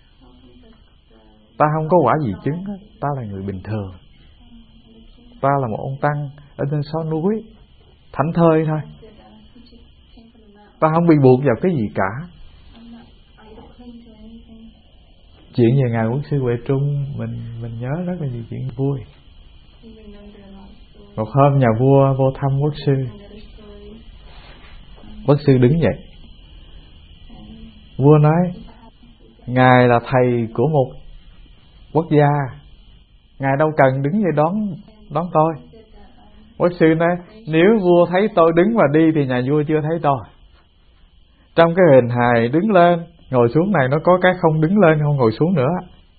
Ta không có quả gì chứng, ta là người bình thường. Ta là một ông tăng ở trên xó núi, thảnh thơi thôi. Ta không bị buộc vào cái gì cả. Chuyện về ngài quốc sư Huệ Trung mình mình nhớ rất là nhiều chuyện vui. Một hôm nhà vua vô thăm quốc sư. Quốc sư đứng dậy. Vua nói: ngài là thầy của một quốc gia, ngài đâu cần đứng dậy đón đón tôi. Quốc sư nói: nếu vua thấy tôi đứng và đi thì nhà vua chưa thấy tôi. Trong cái hình hài đứng lên ngồi xuống này nó có cái không đứng lên không ngồi xuống nữa.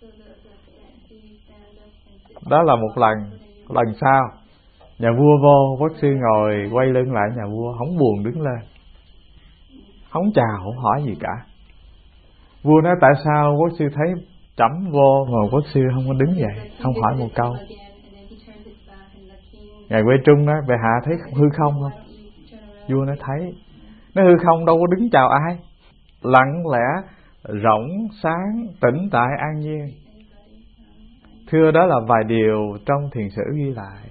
Đó là một lần. Lần sau nhà vua vô, quốc sư ngồi quay lưng lại nhà vua, không buồn đứng lên, không chào không hỏi gì cả. Vua nói: tại sao quốc sư thấy trẫm vô mà quốc sư không có đứng dậy, không hỏi một câu? Ngài Huệ Trung nói: bệ hạ thấy hư không không? Vua nói: thấy. Nó hư không đâu có đứng chào ai, lặng lẽ rỗng sáng tĩnh tại an nhiên. Thưa, đó là vài điều trong thiền sử ghi lại.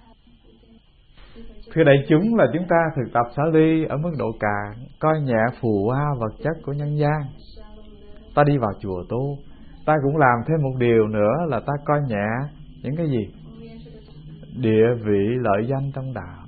Thưa đại chúng, là chúng ta thực tập xả ly ở mức độ cạn, coi nhẹ phù hoa vật chất của nhân gian. Ta đi vào chùa tu, ta cũng làm thêm một điều nữa là ta coi nhẹ những cái gì? Địa vị lợi danh trong đạo.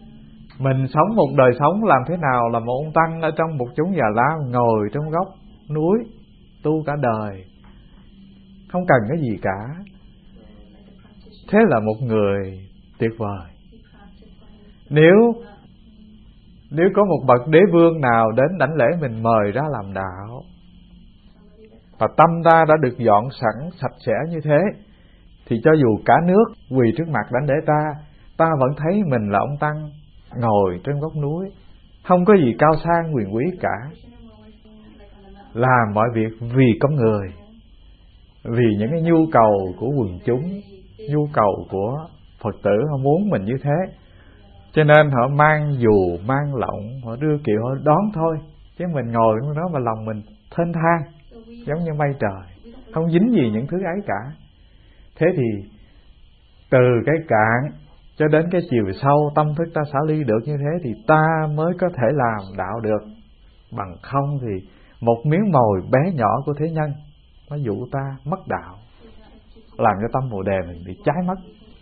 Mình sống một đời sống làm thế nào là một ông tăng ở trong một chốn già lam ngồi trong góc núi, tu cả đời, không cần cái gì cả. Thế là một người tuyệt vời. Nếu Nếu có một bậc đế vương nào đến đảnh lễ mình, mời ra làm đạo, và tâm ta đã được dọn sẵn sạch sẽ như thế, thì cho dù cả nước quỳ trước mặt đảnh lễ ta, ta vẫn thấy mình là ông Tăng ngồi trên góc núi, không có gì cao sang quyền quý cả, làm mọi việc vì con người, vì những cái nhu cầu của quần chúng, nhu cầu của Phật tử. Họ muốn mình như thế, cho nên họ mang dù, mang lọng, họ đưa kiệu, họ đón thôi. Chứ mình ngồi trong đó mà lòng mình thênh thang giống như mây trời, không dính gì những thứ ấy cả. Thế thì từ cái cạn cho đến cái chiều sâu, tâm thức ta xả ly được như thế, thì ta mới có thể làm đạo được. Bằng không thì một miếng mồi bé nhỏ của thế nhân nó dụ ta mất đạo, làm cho tâm Bồ Đề mình bị cháy mất.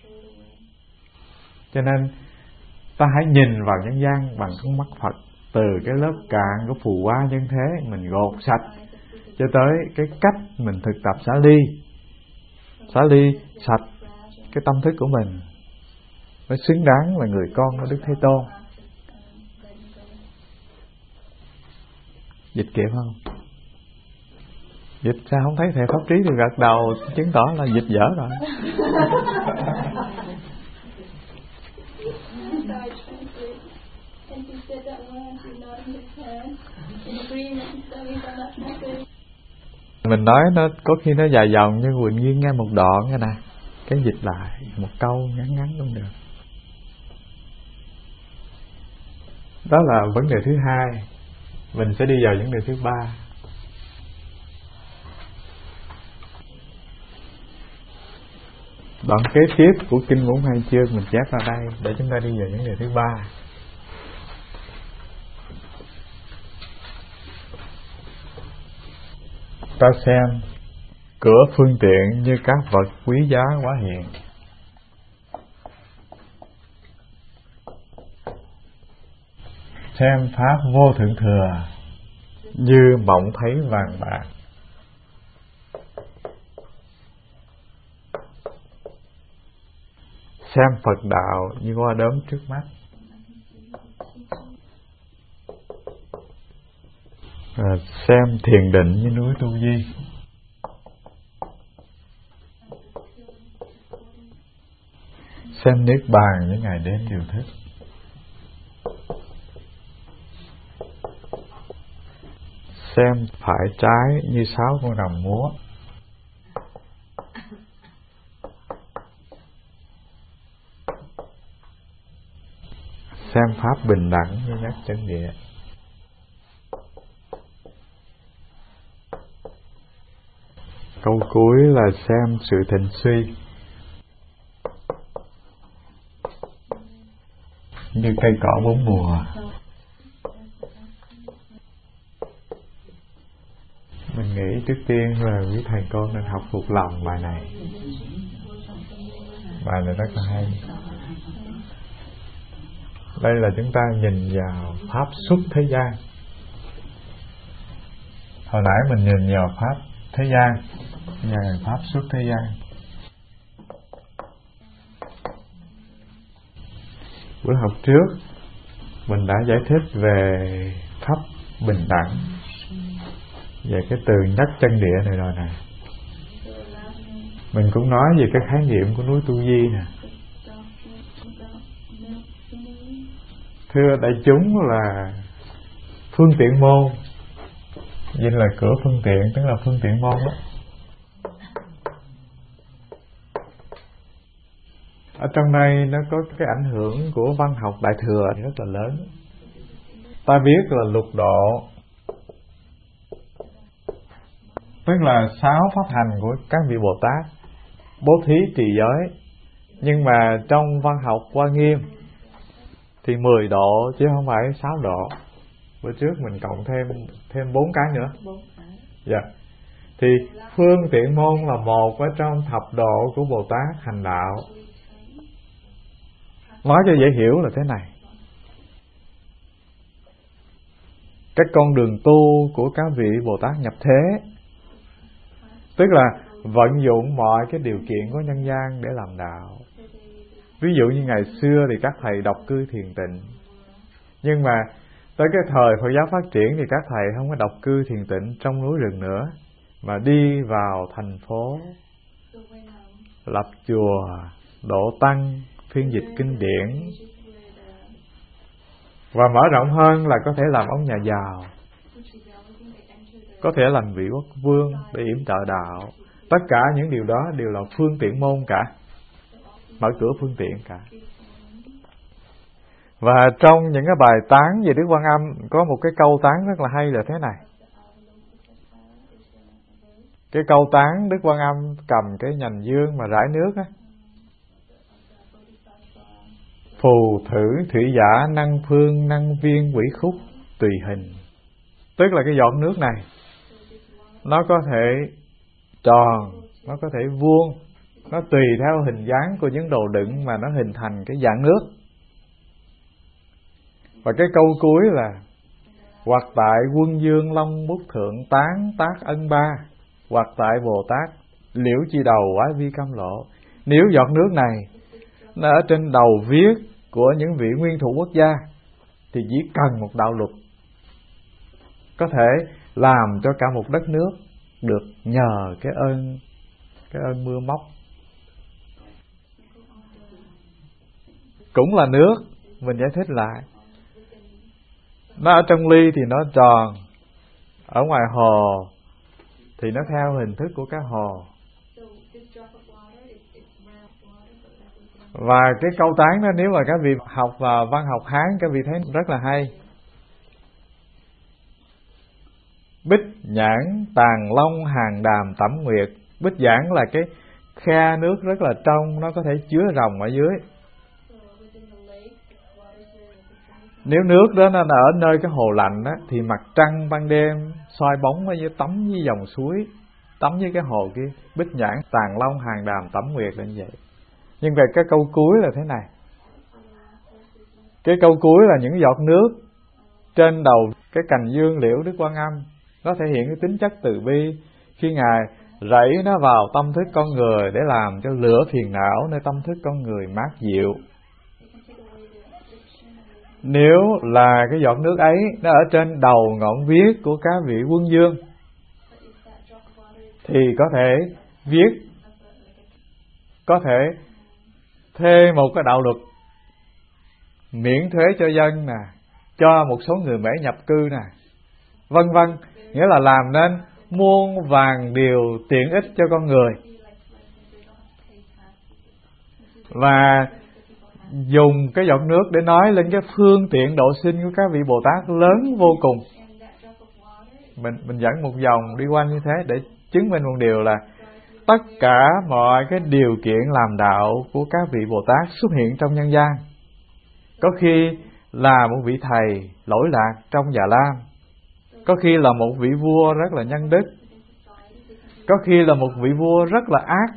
Cho nên ta hãy nhìn vào nhân gian bằng con mắt Phật, từ cái lớp cạn của phù hoa nhân thế mình gột sạch, cho tới cái cách mình thực tập xả ly, xả ly sạch cái tâm thức của mình, mới xứng đáng là người con của Đức Thế Tôn. Dịch kịp không? Dịch sao không thấy thầy Pháp Trí thì gật đầu, chứng tỏ là dịch dở rồi. Mình nói nó có khi nó dài dòng, nhưng Quỳnh Nghiên nghe một đoạn nghe nè, cái dịch lại một câu ngắn ngắn cũng được. Đó là vấn đề thứ hai. Mình sẽ đi vào vấn đề thứ ba. Đoạn kế tiếp của kinh Ngũ Hai Chương mình chép ra đây để chúng ta đi vào vấn đề thứ ba. Ta xem cửa phương tiện như các vật quý giá quá hiện. Xem pháp vô thượng thừa như mộng thấy vàng bạc. Xem Phật đạo như hoa đốm trước mắt. À, xem thiền định như núi Tu Di. Xem niết bàn như ngày đêm điều thức. Xem phải trái như sáu con rồng múa. Xem pháp bình đẳng như nhắc chân địa. Câu cuối là xem sự thịnh suy như cây cỏ bốn mùa. Mình nghĩ trước tiên là quý thầy cô nên học thuộc lòng bài này. Bài này rất là hay. Đây là chúng ta nhìn vào pháp xuất thế gian. Hồi nãy mình nhìn vào pháp thế gian, và pháp xuất thế gian. Bữa học trước mình đã giải thích về pháp bình đẳng, về cái từ nhắc chân địa này rồi nè. Mình cũng nói về cái khái niệm của núi Tu Di nè. Thưa đại chúng là phương tiện môn, vậy là cửa phương tiện, tức là phương tiện môn đó. Ở trong đây nó có cái ảnh hưởng của văn học Đại Thừa rất là lớn. Ta biết là lục độ, tức là sáu pháp hành của các vị Bồ Tát, bố thí trì giới. Nhưng mà trong văn học Hoa Nghiêm thì mười độ chứ không phải sáu độ. Bữa trước mình cộng thêm thêm bốn cái nữa. Dạ. Thì phương tiện môn là một ở trong thập độ của Bồ Tát hành đạo. Nói cho dễ hiểu là thế này. cái con đường tu của các vị Bồ Tát nhập thế. Tức là vận dụng mọi cái điều kiện của nhân gian để làm đạo. Ví dụ như ngày xưa thì các thầy độc cư thiền tịnh, nhưng mà tới cái thời Phật giáo phát triển thì các thầy không có độc cư thiền tịnh trong núi rừng nữa, mà đi vào thành phố, lập chùa, độ tăng, phiên dịch kinh điển, và mở rộng hơn là có thể làm ông nhà giàu, có thể làm vị quốc vương để yểm trợ đạo. Tất cả những điều đó đều là phương tiện môn cả, mở cửa phương tiện cả. Và trong những cái bài tán về Đức Quan Âm có một cái câu tán rất là hay là thế này. Cái câu tán Đức Quan Âm cầm cái nhành dương mà rải nước á: phù thử thủy giả năng phương năng viên quỷ khúc tùy hình. Tức là cái giọt nước này nó có thể tròn, nó có thể vuông, nó tùy theo hình dáng của những đồ đựng mà nó hình thành cái dạng nước. Và cái câu cuối là: hoặc tại quân dương long bút thượng tán tác ân ba, hoặc tại Bồ Tát liễu chi đầu quái vi cam lộ. Nếu giọt nước này nó ở trên đầu viết của những vị nguyên thủ quốc gia thì chỉ cần một đạo luật có thể làm cho cả một đất nước được nhờ cái ơn cái ơn mưa móc. Cũng là nước, mình giải thích lại. Nó ở trong ly thì nó tròn, ở ngoài hồ thì nó theo hình thức của cái hồ. Và cái câu tán đó, nếu mà các vị học và văn học Hán, các vị thấy rất là hay. Bích nhãn tàn long hàng đàm tẩm nguyệt. Bích nhãn là cái khe nước rất là trong, nó có thể chứa rồng ở dưới. Nếu nước đó nó ở nơi cái hồ lạnh đó, thì mặt trăng ban đêm soi bóng ở dưới, tắm với dòng suối, tắm với cái hồ kia. Bích nhãn tàn long hàng đàm tẩm nguyệt là như vậy. Nhưng về cái câu cuối là thế này. Cái câu cuối là những giọt nước trên đầu cái cành dương liễu Đức Quan Âm, nó thể hiện cái tính chất từ bi. Khi Ngài rảy nó vào tâm thức con người để làm cho lửa phiền não nơi tâm thức con người mát dịu. Nếu là cái giọt nước ấy nó ở trên đầu ngọn viết của các vị quân dương thì có thể viết, có thể thê một cái đạo luật miễn thuế cho dân nè, cho một số người Mễ nhập cư nè, vân vân. Nghĩa là làm nên muôn vàn điều tiện ích cho con người. Và dùng cái giọt nước để nói lên cái phương tiện độ sinh của các vị Bồ Tát lớn vô cùng. Mình mình dẫn một vòng đi quanh như thế để chứng minh một điều là tất cả mọi cái điều kiện làm đạo của các vị Bồ Tát xuất hiện trong nhân gian. Có khi là một vị thầy lỗi lạc trong Già Lam, có khi là một vị vua rất là nhân đức, có khi là một vị vua rất là ác.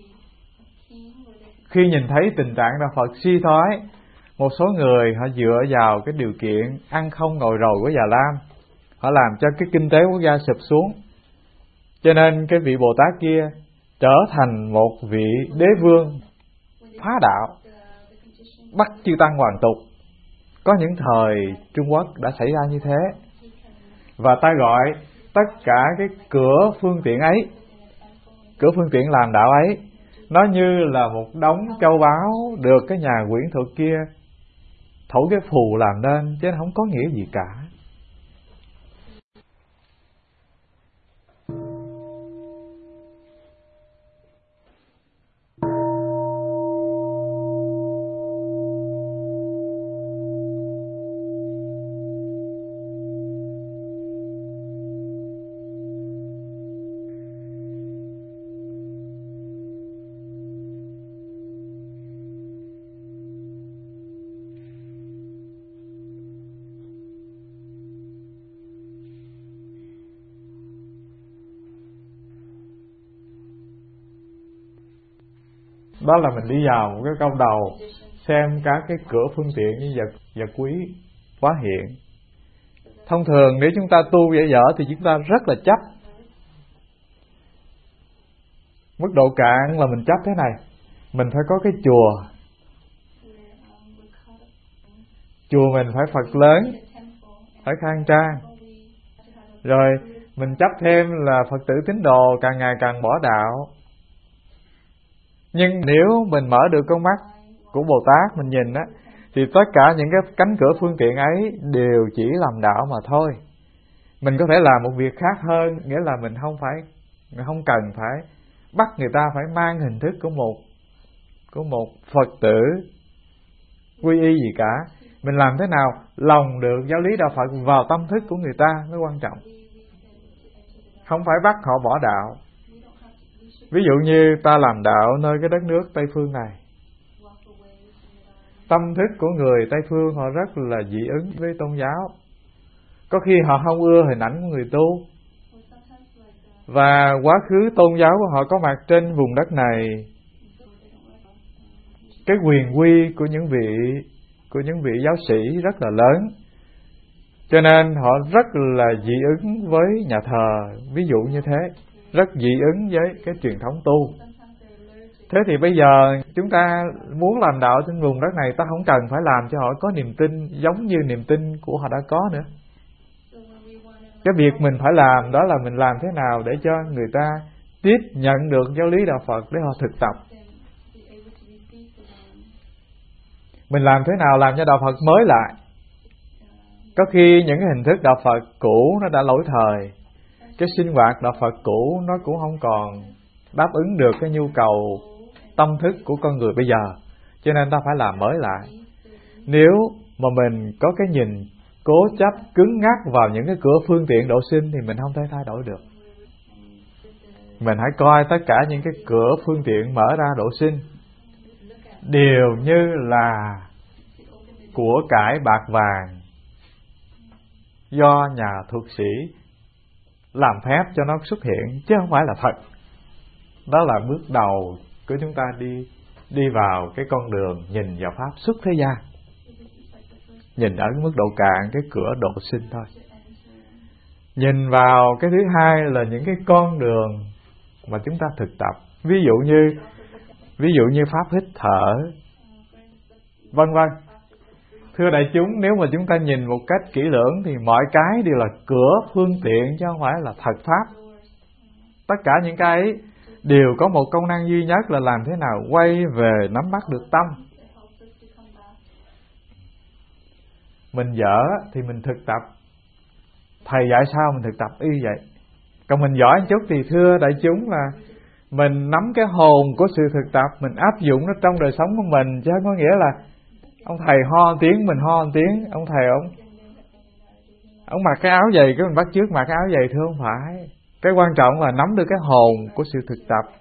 Khi nhìn thấy tình trạng đạo Phật suy thoái, một số người họ dựa vào cái điều kiện ăn không ngồi rồi của Già Lam, họ làm cho cái kinh tế quốc gia sụp xuống. Cho nên cái vị Bồ Tát kia trở thành một vị đế vương phá đạo, bắt chư tăng hoàn tục. Có những thời Trung Quốc đã xảy ra như thế. Và ta gọi tất cả cái cửa phương tiện ấy, cửa phương tiện làm đạo ấy, nó như là một đống châu báu được cái nhà quyển thuật kia thổi cái phù làm nên, chứ không có nghĩa gì cả. Đó là mình đi vào một cái câu đầu, xem các cái cửa phương tiện như vật, vật quý quá hiện. Thông thường nếu chúng ta tu dở dở thì chúng ta rất là chấp. Mức độ cạn là mình chấp thế này, mình phải có cái chùa, chùa mình phải Phật lớn, phải khang trang. Rồi mình chấp thêm là Phật tử tín đồ càng ngày càng bỏ đạo. Nhưng nếu mình mở được con mắt của Bồ Tát mình nhìn á, thì tất cả những cái cánh cửa phương tiện ấy đều chỉ làm đạo mà thôi. Mình có thể làm một việc khác hơn, nghĩa là mình không phải, mình không cần phải bắt người ta phải mang hình thức của một của một Phật tử quy y gì cả. Mình làm thế nào lòng được giáo lý đạo Phật vào tâm thức của người ta mới quan trọng. Không phải bắt họ bỏ đạo. Ví dụ như ta làm đạo nơi cái đất nước Tây Phương này, tâm thức của người Tây Phương họ rất là dị ứng với tôn giáo. Có khi họ không ưa hình ảnh của người tu, và quá khứ tôn giáo của họ có mặt trên vùng đất này. Cái quyền quy của những vị của những vị giáo sĩ rất là lớn, cho nên họ rất là dị ứng với nhà thờ, ví dụ như thế, rất dị ứng với cái truyền thống tu. Thế thì bây giờ chúng ta muốn làm đạo trên vùng đất này, ta không cần phải làm cho họ có niềm tin giống như niềm tin của họ đã có nữa. Cái việc mình phải làm đó là mình làm thế nào để cho người ta tiếp nhận được giáo lý đạo Phật để họ thực tập. Mình làm thế nào làm cho đạo Phật mới lại. Có khi những cái hình thức đạo Phật cũ nó đã lỗi thời, cái sinh hoạt đạo Phật cũ nó cũng không còn đáp ứng được cái nhu cầu tâm thức của con người bây giờ, cho nên ta phải làm mới lại. Nếu mà mình có cái nhìn cố chấp cứng ngắc vào những cái cửa phương tiện độ sinh thì mình không thể thay đổi được. Mình hãy coi tất cả những cái cửa phương tiện mở ra độ sinh đều như là của cải bạc vàng do nhà thuật sĩ làm phép cho nó xuất hiện, chứ không phải là thật. Đó là bước đầu của chúng ta đi đi vào cái con đường nhìn vào pháp xuất thế gian. Nhìn ở cái mức độ cạn, cái cửa độ sinh thôi. Nhìn vào cái thứ hai là những cái con đường mà chúng ta thực tập. Ví dụ như ví dụ như pháp hít thở, vân vân. Thưa đại chúng, nếu mà chúng ta nhìn một cách kỹ lưỡng thì mọi cái đều là cửa phương tiện chứ không phải là thật pháp. Tất cả những cái ấy đều có một công năng duy nhất là làm thế nào quay về nắm bắt được tâm. Mình dở thì mình thực tập, thầy dạy sao mình thực tập y vậy. Còn mình giỏi một chút thì thưa đại chúng là mình nắm cái hồn của sự thực tập, mình áp dụng nó trong đời sống của mình, chứ không có nghĩa là ông thầy ho tiếng mình ho tiếng, ông thầy ông ông mặc cái áo giày cái mình bắt chước mặc cái áo giày, thưa không phải. Cái quan trọng là nắm được cái hồn của sự thực tập,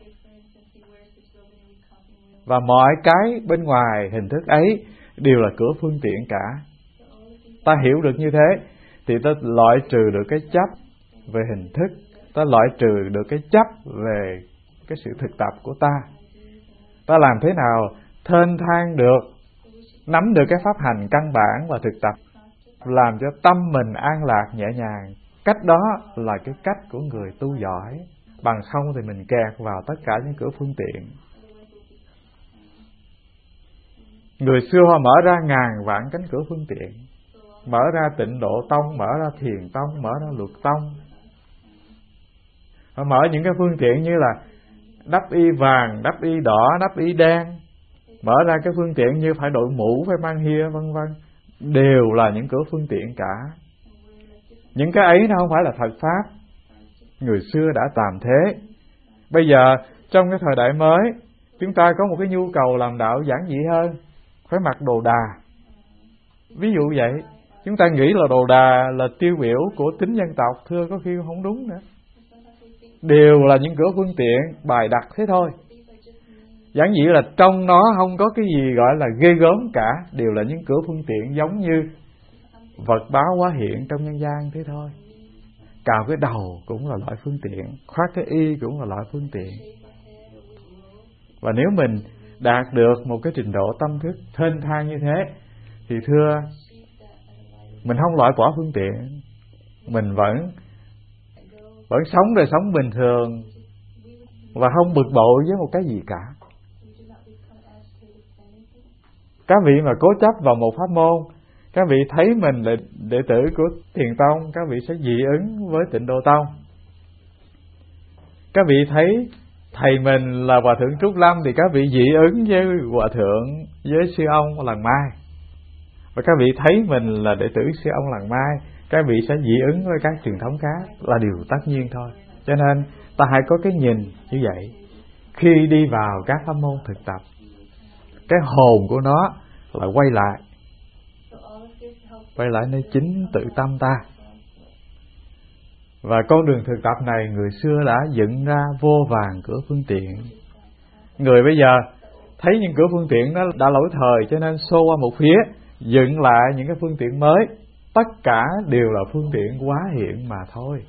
và mọi cái bên ngoài hình thức ấy đều là cửa phương tiện cả. Ta hiểu được như thế thì ta loại trừ được cái chấp về hình thức, ta loại trừ được cái chấp về cái sự thực tập của ta. Ta làm thế nào thênh thang được, nắm được cái pháp hành căn bản và thực tập, làm cho tâm mình an lạc nhẹ nhàng. Cách đó là cái cách của người tu giỏi. Bằng không thì mình kẹt vào tất cả những cửa phương tiện. Người xưa họ mở ra ngàn vạn cánh cửa phương tiện, mở ra Tịnh Độ Tông, mở ra Thiền Tông, mở ra Luật Tông. Họ mở những cái phương tiện như là đắp y vàng, đắp y đỏ, đắp y đen, mở ra cái phương tiện như phải đội mũ, phải mang hia, vân vân, đều là những cửa phương tiện cả. Những cái ấy nó không phải là thật pháp. Người xưa đã làm thế. Bây giờ trong cái thời đại mới, chúng ta có một cái nhu cầu làm đạo giản dị hơn, phải mặc đồ đà. Ví dụ vậy, chúng ta nghĩ là đồ đà là tiêu biểu của tính dân tộc, thưa có khi không đúng nữa. Đều là những cửa phương tiện bài đặt thế thôi. Giản dị là trong nó không có cái gì gọi là ghê gớm cả, đều là những cửa phương tiện giống như vật báo hóa hiện trong nhân gian thế thôi. Cào cái đầu cũng là loại phương tiện, khoác cái y cũng là loại phương tiện. Và nếu mình đạt được một cái trình độ tâm thức thênh thang như thế thì thưa, mình không loại bỏ phương tiện, mình vẫn vẫn sống đời sống bình thường và không bực bội với một cái gì cả. Các vị mà cố chấp vào một pháp môn, các vị thấy mình là đệ tử của Thiền Tông, các vị sẽ dị ứng với Tịnh Độ Tông. Các vị thấy thầy mình là Hòa Thượng Trúc Lâm thì các vị dị ứng với Hòa Thượng, với sư ông Làng Mai. Và các vị thấy mình là đệ tử sư ông Làng Mai, các vị sẽ dị ứng với các truyền thống khác, là điều tất nhiên thôi. Cho nên ta hãy có cái nhìn như vậy. Khi đi vào các pháp môn thực tập, cái hồn của nó là quay lại, quay lại nơi chính tự tâm ta. Và con đường thực tập này người xưa đã dựng ra vô vàn cửa phương tiện. Người bây giờ thấy những cửa phương tiện nó đã lỗi thời, cho nên xô qua một phía, dựng lại những cái phương tiện mới. Tất cả đều là phương tiện hóa hiện mà thôi.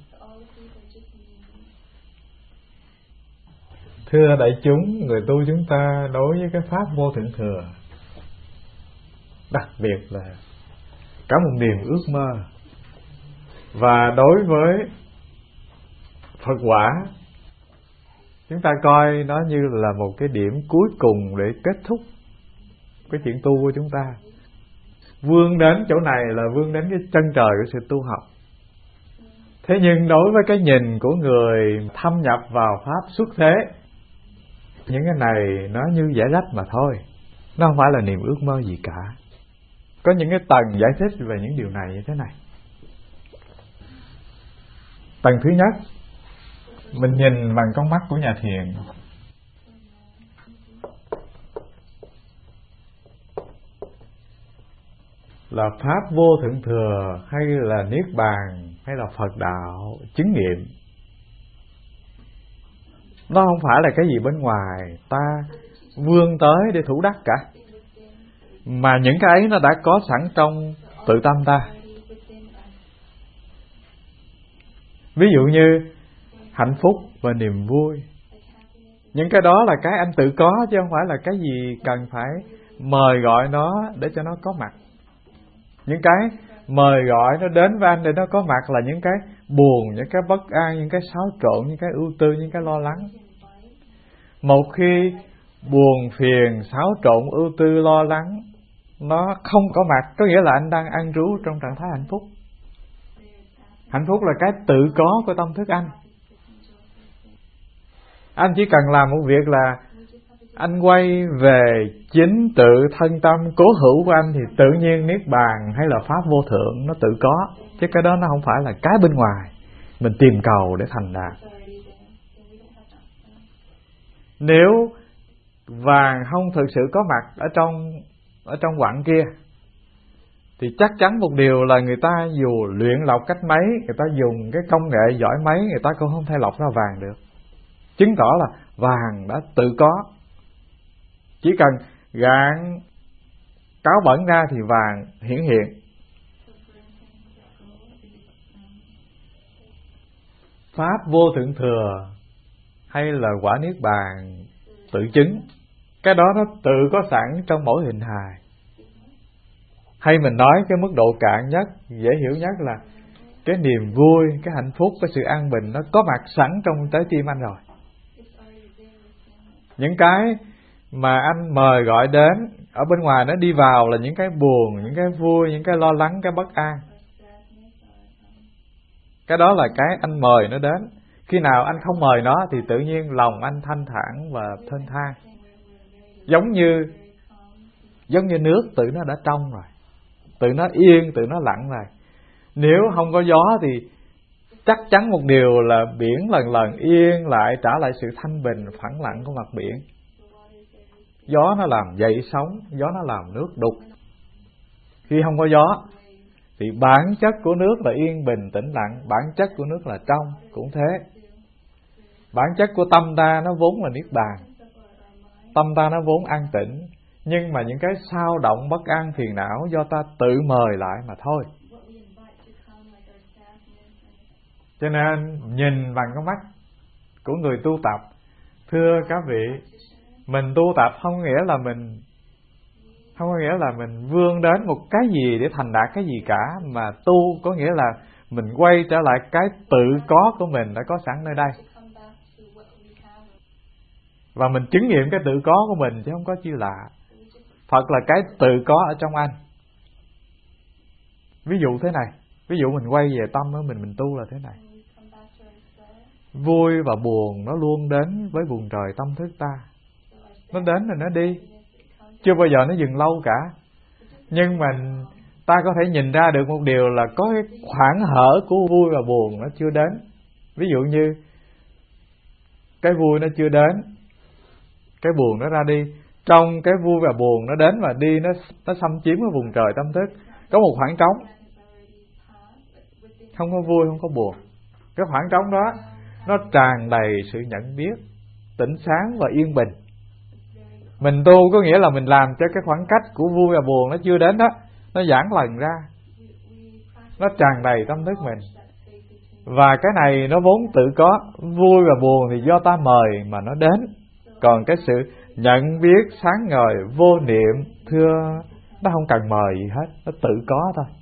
Thưa đại chúng, người tu chúng ta đối với cái pháp vô thượng thừa, đặc biệt là cả một niềm ước mơ. Và đối với Phật quả, chúng ta coi nó như là một cái điểm cuối cùng để kết thúc cái chuyện tu của chúng ta. Vươn đến chỗ này là vươn đến cái chân trời của sự tu học. Thế nhưng đối với cái nhìn của người thâm nhập vào pháp xuất thế, những cái này nó như giải rách mà thôi. Nó không phải là niềm ước mơ gì cả. Có những cái tầng giải thích về những điều này như thế này. Tầng thứ nhất, mình nhìn bằng con mắt của nhà thiền. Là pháp vô thượng thừa hay là niết bàn hay là Phật đạo chứng nghiệm, nó không phải là cái gì bên ngoài ta vươn tới để thủ đắc cả, mà những cái ấy nó đã có sẵn trong tự tâm ta. Ví dụ như hạnh phúc và niềm vui, những cái đó là cái anh tự có, chứ không phải là cái gì cần phải mời gọi nó để cho nó có mặt. Những cái mời gọi nó đến với anh để nó có mặt là những cái buồn, những cái bất an, những cái xáo trộn, những cái ưu tư, những cái lo lắng. Một khi buồn phiền, xáo trộn, ưu tư, lo lắng nó không có mặt, có nghĩa là anh đang an trú trong trạng thái hạnh phúc. Hạnh phúc là cái tự có của tâm thức anh. Anh chỉ cần làm một việc là anh quay về chính tự thân tâm cố hữu của anh, thì tự nhiên niết bàn hay là pháp vô thượng nó tự có. Chứ cái đó nó không phải là cái bên ngoài mình tìm cầu để thành đạt. Nếu vàng không thực sự có mặt ở trong ở trong quặng kia, thì chắc chắn một điều là người ta dù luyện lọc cách mấy, người ta dùng cái công nghệ giỏi mấy, người ta cũng không thể lọc ra vàng được. Chứng tỏ là vàng đã tự có. Chỉ cần gạn cáo bẩn ra thì vàng hiển hiện. Pháp vô thượng thừa hay là quả niết bàn tự chứng, cái đó nó tự có sẵn trong mỗi hình hài. Hay mình nói cái mức độ cạn nhất, dễ hiểu nhất là cái niềm vui, cái hạnh phúc, cái sự an bình nó có mặt sẵn trong trái tim anh rồi. Những cái mà anh mời gọi đến ở bên ngoài nó đi vào là những cái buồn, những cái vui, những cái lo lắng, cái bất an. Cái đó là cái anh mời nó đến. Khi nào anh không mời nó thì tự nhiên lòng anh thanh thản và thênh thang. Giống như giống như nước tự nó đã trong rồi, tự nó yên, tự nó lặng rồi. Nếu không có gió thì chắc chắn một điều là biển lần lần yên lại, trả lại sự thanh bình, phẳng lặng của mặt biển. Gió nó làm dậy sóng, gió nó làm nước đục. Khi không có gió thì bản chất của nước là yên bình tĩnh lặng, bản chất của nước là trong cũng thế. Bản chất của tâm ta nó vốn là niết bàn, tâm ta nó vốn an tĩnh, nhưng mà những cái xao động bất an phiền não do ta tự mời lại mà thôi. Cho nên nhìn bằng con mắt của người tu tập, thưa các vị, mình tu tập không nghĩa là mình không có nghĩa là mình vươn đến một cái gì để thành đạt cái gì cả, mà tu có nghĩa là mình quay trở lại cái tự có của mình đã có sẵn nơi đây. Và mình chứng nghiệm cái tự có của mình chứ không có chiêu lạ. Phật là cái tự có ở trong anh. Ví dụ thế này, ví dụ mình quay về tâm của mình, mình tu là thế này. Vui và buồn nó luôn đến với vùng trời tâm thức ta. Nó đến rồi nó đi, chưa bao giờ nó dừng lâu cả. Nhưng mà ta có thể nhìn ra được một điều là có cái khoảng hở của vui và buồn nó chưa đến. Ví dụ như cái vui nó chưa đến, cái buồn nó ra đi. Trong cái vui và buồn nó đến và đi, nó nó xâm chiếm cái vùng trời tâm thức, có một khoảng trống, không có vui, không có buồn. Cái khoảng trống đó nó tràn đầy sự nhận biết, tỉnh sáng và yên bình. Mình tu có nghĩa là mình làm cho cái khoảng cách của vui và buồn nó chưa đến đó, nó giãn lần ra, nó tràn đầy tâm thức mình. Và cái này nó vốn tự có. Vui và buồn thì do ta mời mà nó đến. Còn cái sự nhận biết sáng ngời vô niệm, thưa, nó không cần mời gì hết, nó tự có thôi.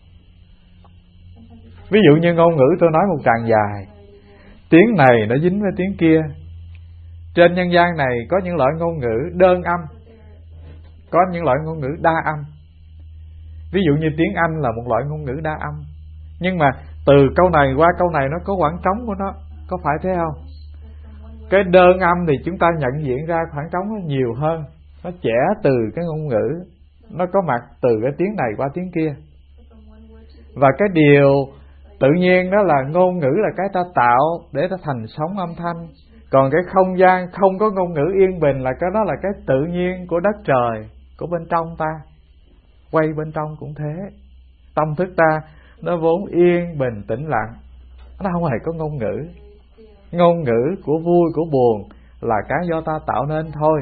Ví dụ như ngôn ngữ tôi nói một tràng dài, tiếng này nó dính với tiếng kia. Trên nhân gian này có những loại ngôn ngữ đơn âm, có những loại ngôn ngữ đa âm. Ví dụ như tiếng Anh là một loại ngôn ngữ đa âm, nhưng mà từ câu này qua câu này nó có khoảng trống của nó, có phải thế không? Cái đơn âm thì chúng ta nhận diện ra khoảng trống nó nhiều hơn, nó chẻ từ cái ngôn ngữ, nó có mặt từ cái tiếng này qua tiếng kia. Và cái điều tự nhiên đó là ngôn ngữ là cái ta tạo để ta thành sóng âm thanh. Còn cái không gian không có ngôn ngữ yên bình là cái đó là cái tự nhiên của đất trời, của bên trong ta. Quay bên trong cũng thế. Tâm thức ta nó vốn yên bình tĩnh lặng, nó không hề có ngôn ngữ. Ngôn ngữ của vui, của buồn là cái do ta tạo nên thôi.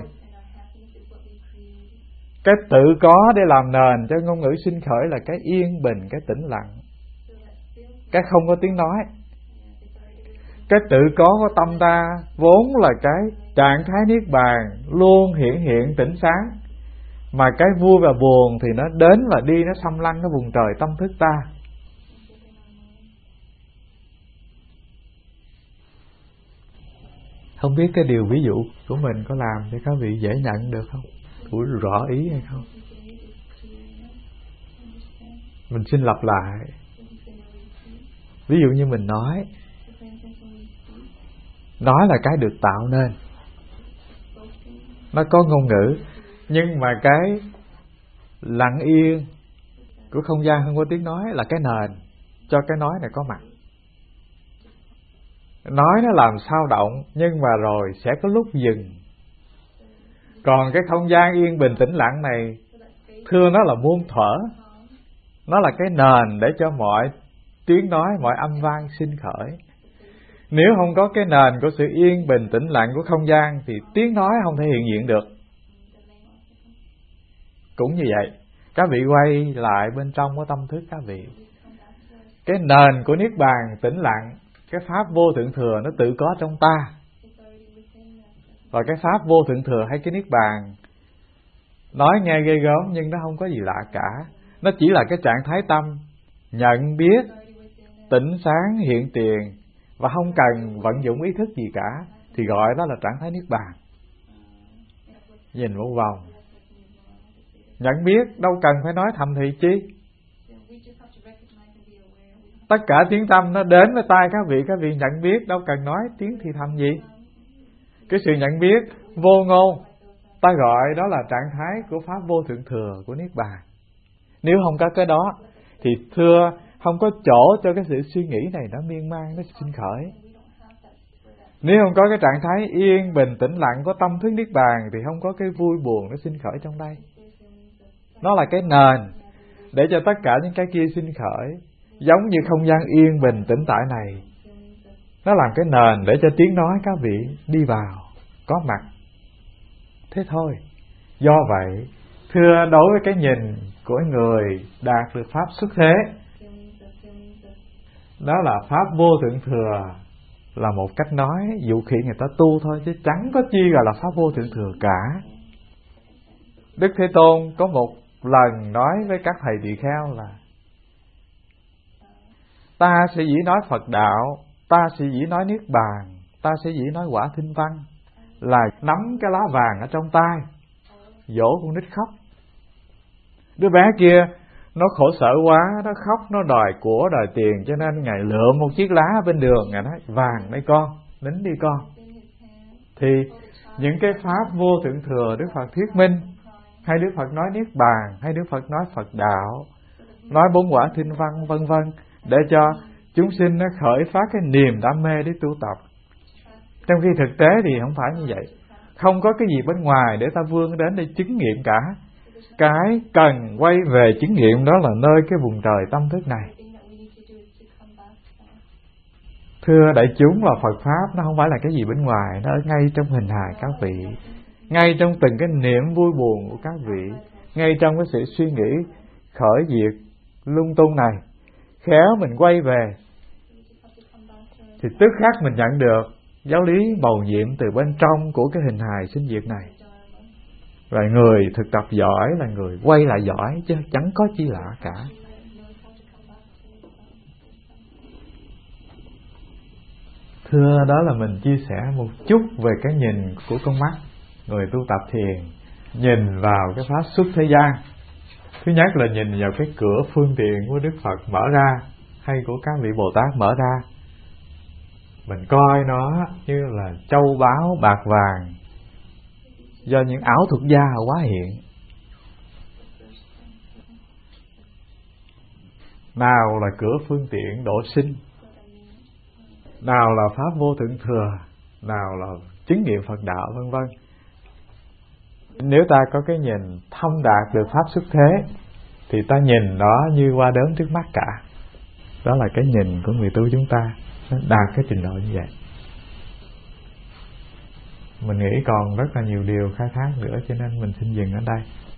Cái tự có để làm nền cho ngôn ngữ sinh khởi là cái yên bình, cái tĩnh lặng, cái không có tiếng nói. Cái tự có của tâm ta vốn là cái trạng thái niết bàn luôn hiện hiện tỉnh sáng. Mà cái vui và buồn thì nó đến và đi, nó xâm lăng cái vùng trời tâm thức ta. Không biết cái điều ví dụ của mình có làm cho các vị dễ nhận được không? Ủa, rõ ý hay không? Mình xin lặp lại. Ví dụ như mình nói, nói là cái được tạo nên, nó có ngôn ngữ, nhưng mà cái lặng yên của không gian không có tiếng nói là cái nền cho cái nói này có mặt. Nói nó làm sao động, nhưng mà rồi sẽ có lúc dừng. Còn cái không gian yên bình tĩnh lặng này, thưa, nó là muôn thuở, nó là cái nền để cho mọi tiếng nói, mọi âm vang sinh khởi. Nếu không có cái nền của sự yên bình tĩnh lặng của không gian thì tiếng nói không thể hiện diện được. Cũng như vậy, các vị quay lại bên trong của tâm thức các vị. Cái nền của niết bàn tĩnh lặng, cái pháp vô thượng thừa nó tự có trong ta. Và cái pháp vô thượng thừa hay cái niết bàn nói nghe ghê gớm nhưng nó không có gì lạ cả. Nó chỉ là cái trạng thái tâm nhận biết, tỉnh sáng hiện tiền, và không cần vận dụng ý thức gì cả, thì gọi đó là trạng thái niết bàn. Nhìn một vòng, nhận biết đâu cần phải nói thầm thì chi. Tất cả tiếng tâm nó đến với tai các vị, các vị nhận biết, đâu cần nói tiếng thì thầm gì. Cái sự nhận biết vô ngôn, ta gọi đó là trạng thái của pháp vô thượng thừa của niết bàn. Nếu không có cái đó thì thưa, không có chỗ cho cái sự suy nghĩ này nó miên man, nó sinh khởi. Nếu không có cái trạng thái yên bình tĩnh lặng của tâm thức niết bàn thì không có cái vui buồn nó sinh khởi trong đây. Nó là cái nền để cho tất cả những cái kia sinh khởi. Giống như không gian yên bình tĩnh tại này, nó làm cái nền để cho tiếng nói các vị đi vào, có mặt. Thế thôi. Do vậy, thưa, đối với cái nhìn của người đạt được pháp xuất thế, đó là pháp vô thượng thừa, là một cách nói dụ khiển người ta tu thôi, chứ chẳng có chi gọi là pháp vô thượng thừa cả. Đức Thế Tôn có một lần nói với các thầy tỳ kheo là ta sẽ dĩ nói Phật đạo, ta sẽ dĩ nói Niết Bàn, ta sẽ dĩ nói quả Thinh Văn, là nắm cái lá vàng ở trong tay, dỗ con nít khóc. Đứa bé kia nó khổ sở quá, nó khóc, nó đòi của đòi tiền, cho nên Ngài lượm một chiếc lá bên đường, Ngài nói vàng đây con, nín đi con. Thì những cái pháp vô thượng thừa Đức Phật thuyết minh, hay Đức Phật nói Niết Bàn, hay Đức Phật nói Phật đạo, nói bốn quả Thinh Văn vân vân, để cho chúng sinh nó khởi phát cái niềm đam mê để tu tập. Trong khi thực tế thì không phải như vậy, không có cái gì bên ngoài để ta vươn đến để chứng nghiệm cả. Cái cần quay về chứng nghiệm đó là nơi cái vùng trời tâm thức này. Thưa đại chúng, là Phật Pháp nó không phải là cái gì bên ngoài, nó ở ngay trong hình hài các vị, ngay trong từng cái niệm vui buồn của các vị, ngay trong cái sự suy nghĩ khởi diệt lung tung này. Khéo mình quay về thì tức khắc mình nhận được giáo lý mầu nhiệm từ bên trong của cái hình hài sinh diệt này. Và người thực tập giỏi là người quay lại giỏi, chứ chẳng có chi lạ cả. Thưa, đó là mình chia sẻ một chút về cái nhìn của con mắt người tu tập thiền, nhìn vào cái pháp xuất thế gian. Thứ nhất là nhìn vào cái cửa phương tiện của Đức Phật mở ra, hay của các vị Bồ Tát mở ra. Mình coi nó như là châu báu bạc vàng do những ảo thuật gia hóa hiện. Nào là cửa phương tiện độ sinh, nào là pháp vô thượng thừa, nào là chứng nghiệm Phật đạo vân vân. Nếu ta có cái nhìn thông đạt được pháp xuất thế thì ta nhìn nó như hoa đớn trước mắt cả. Đó là cái nhìn của người tu chúng ta, nó đạt cái trình độ như vậy. Mình nghĩ còn rất là nhiều điều khai thác nữa, cho nên mình xin dừng ở đây.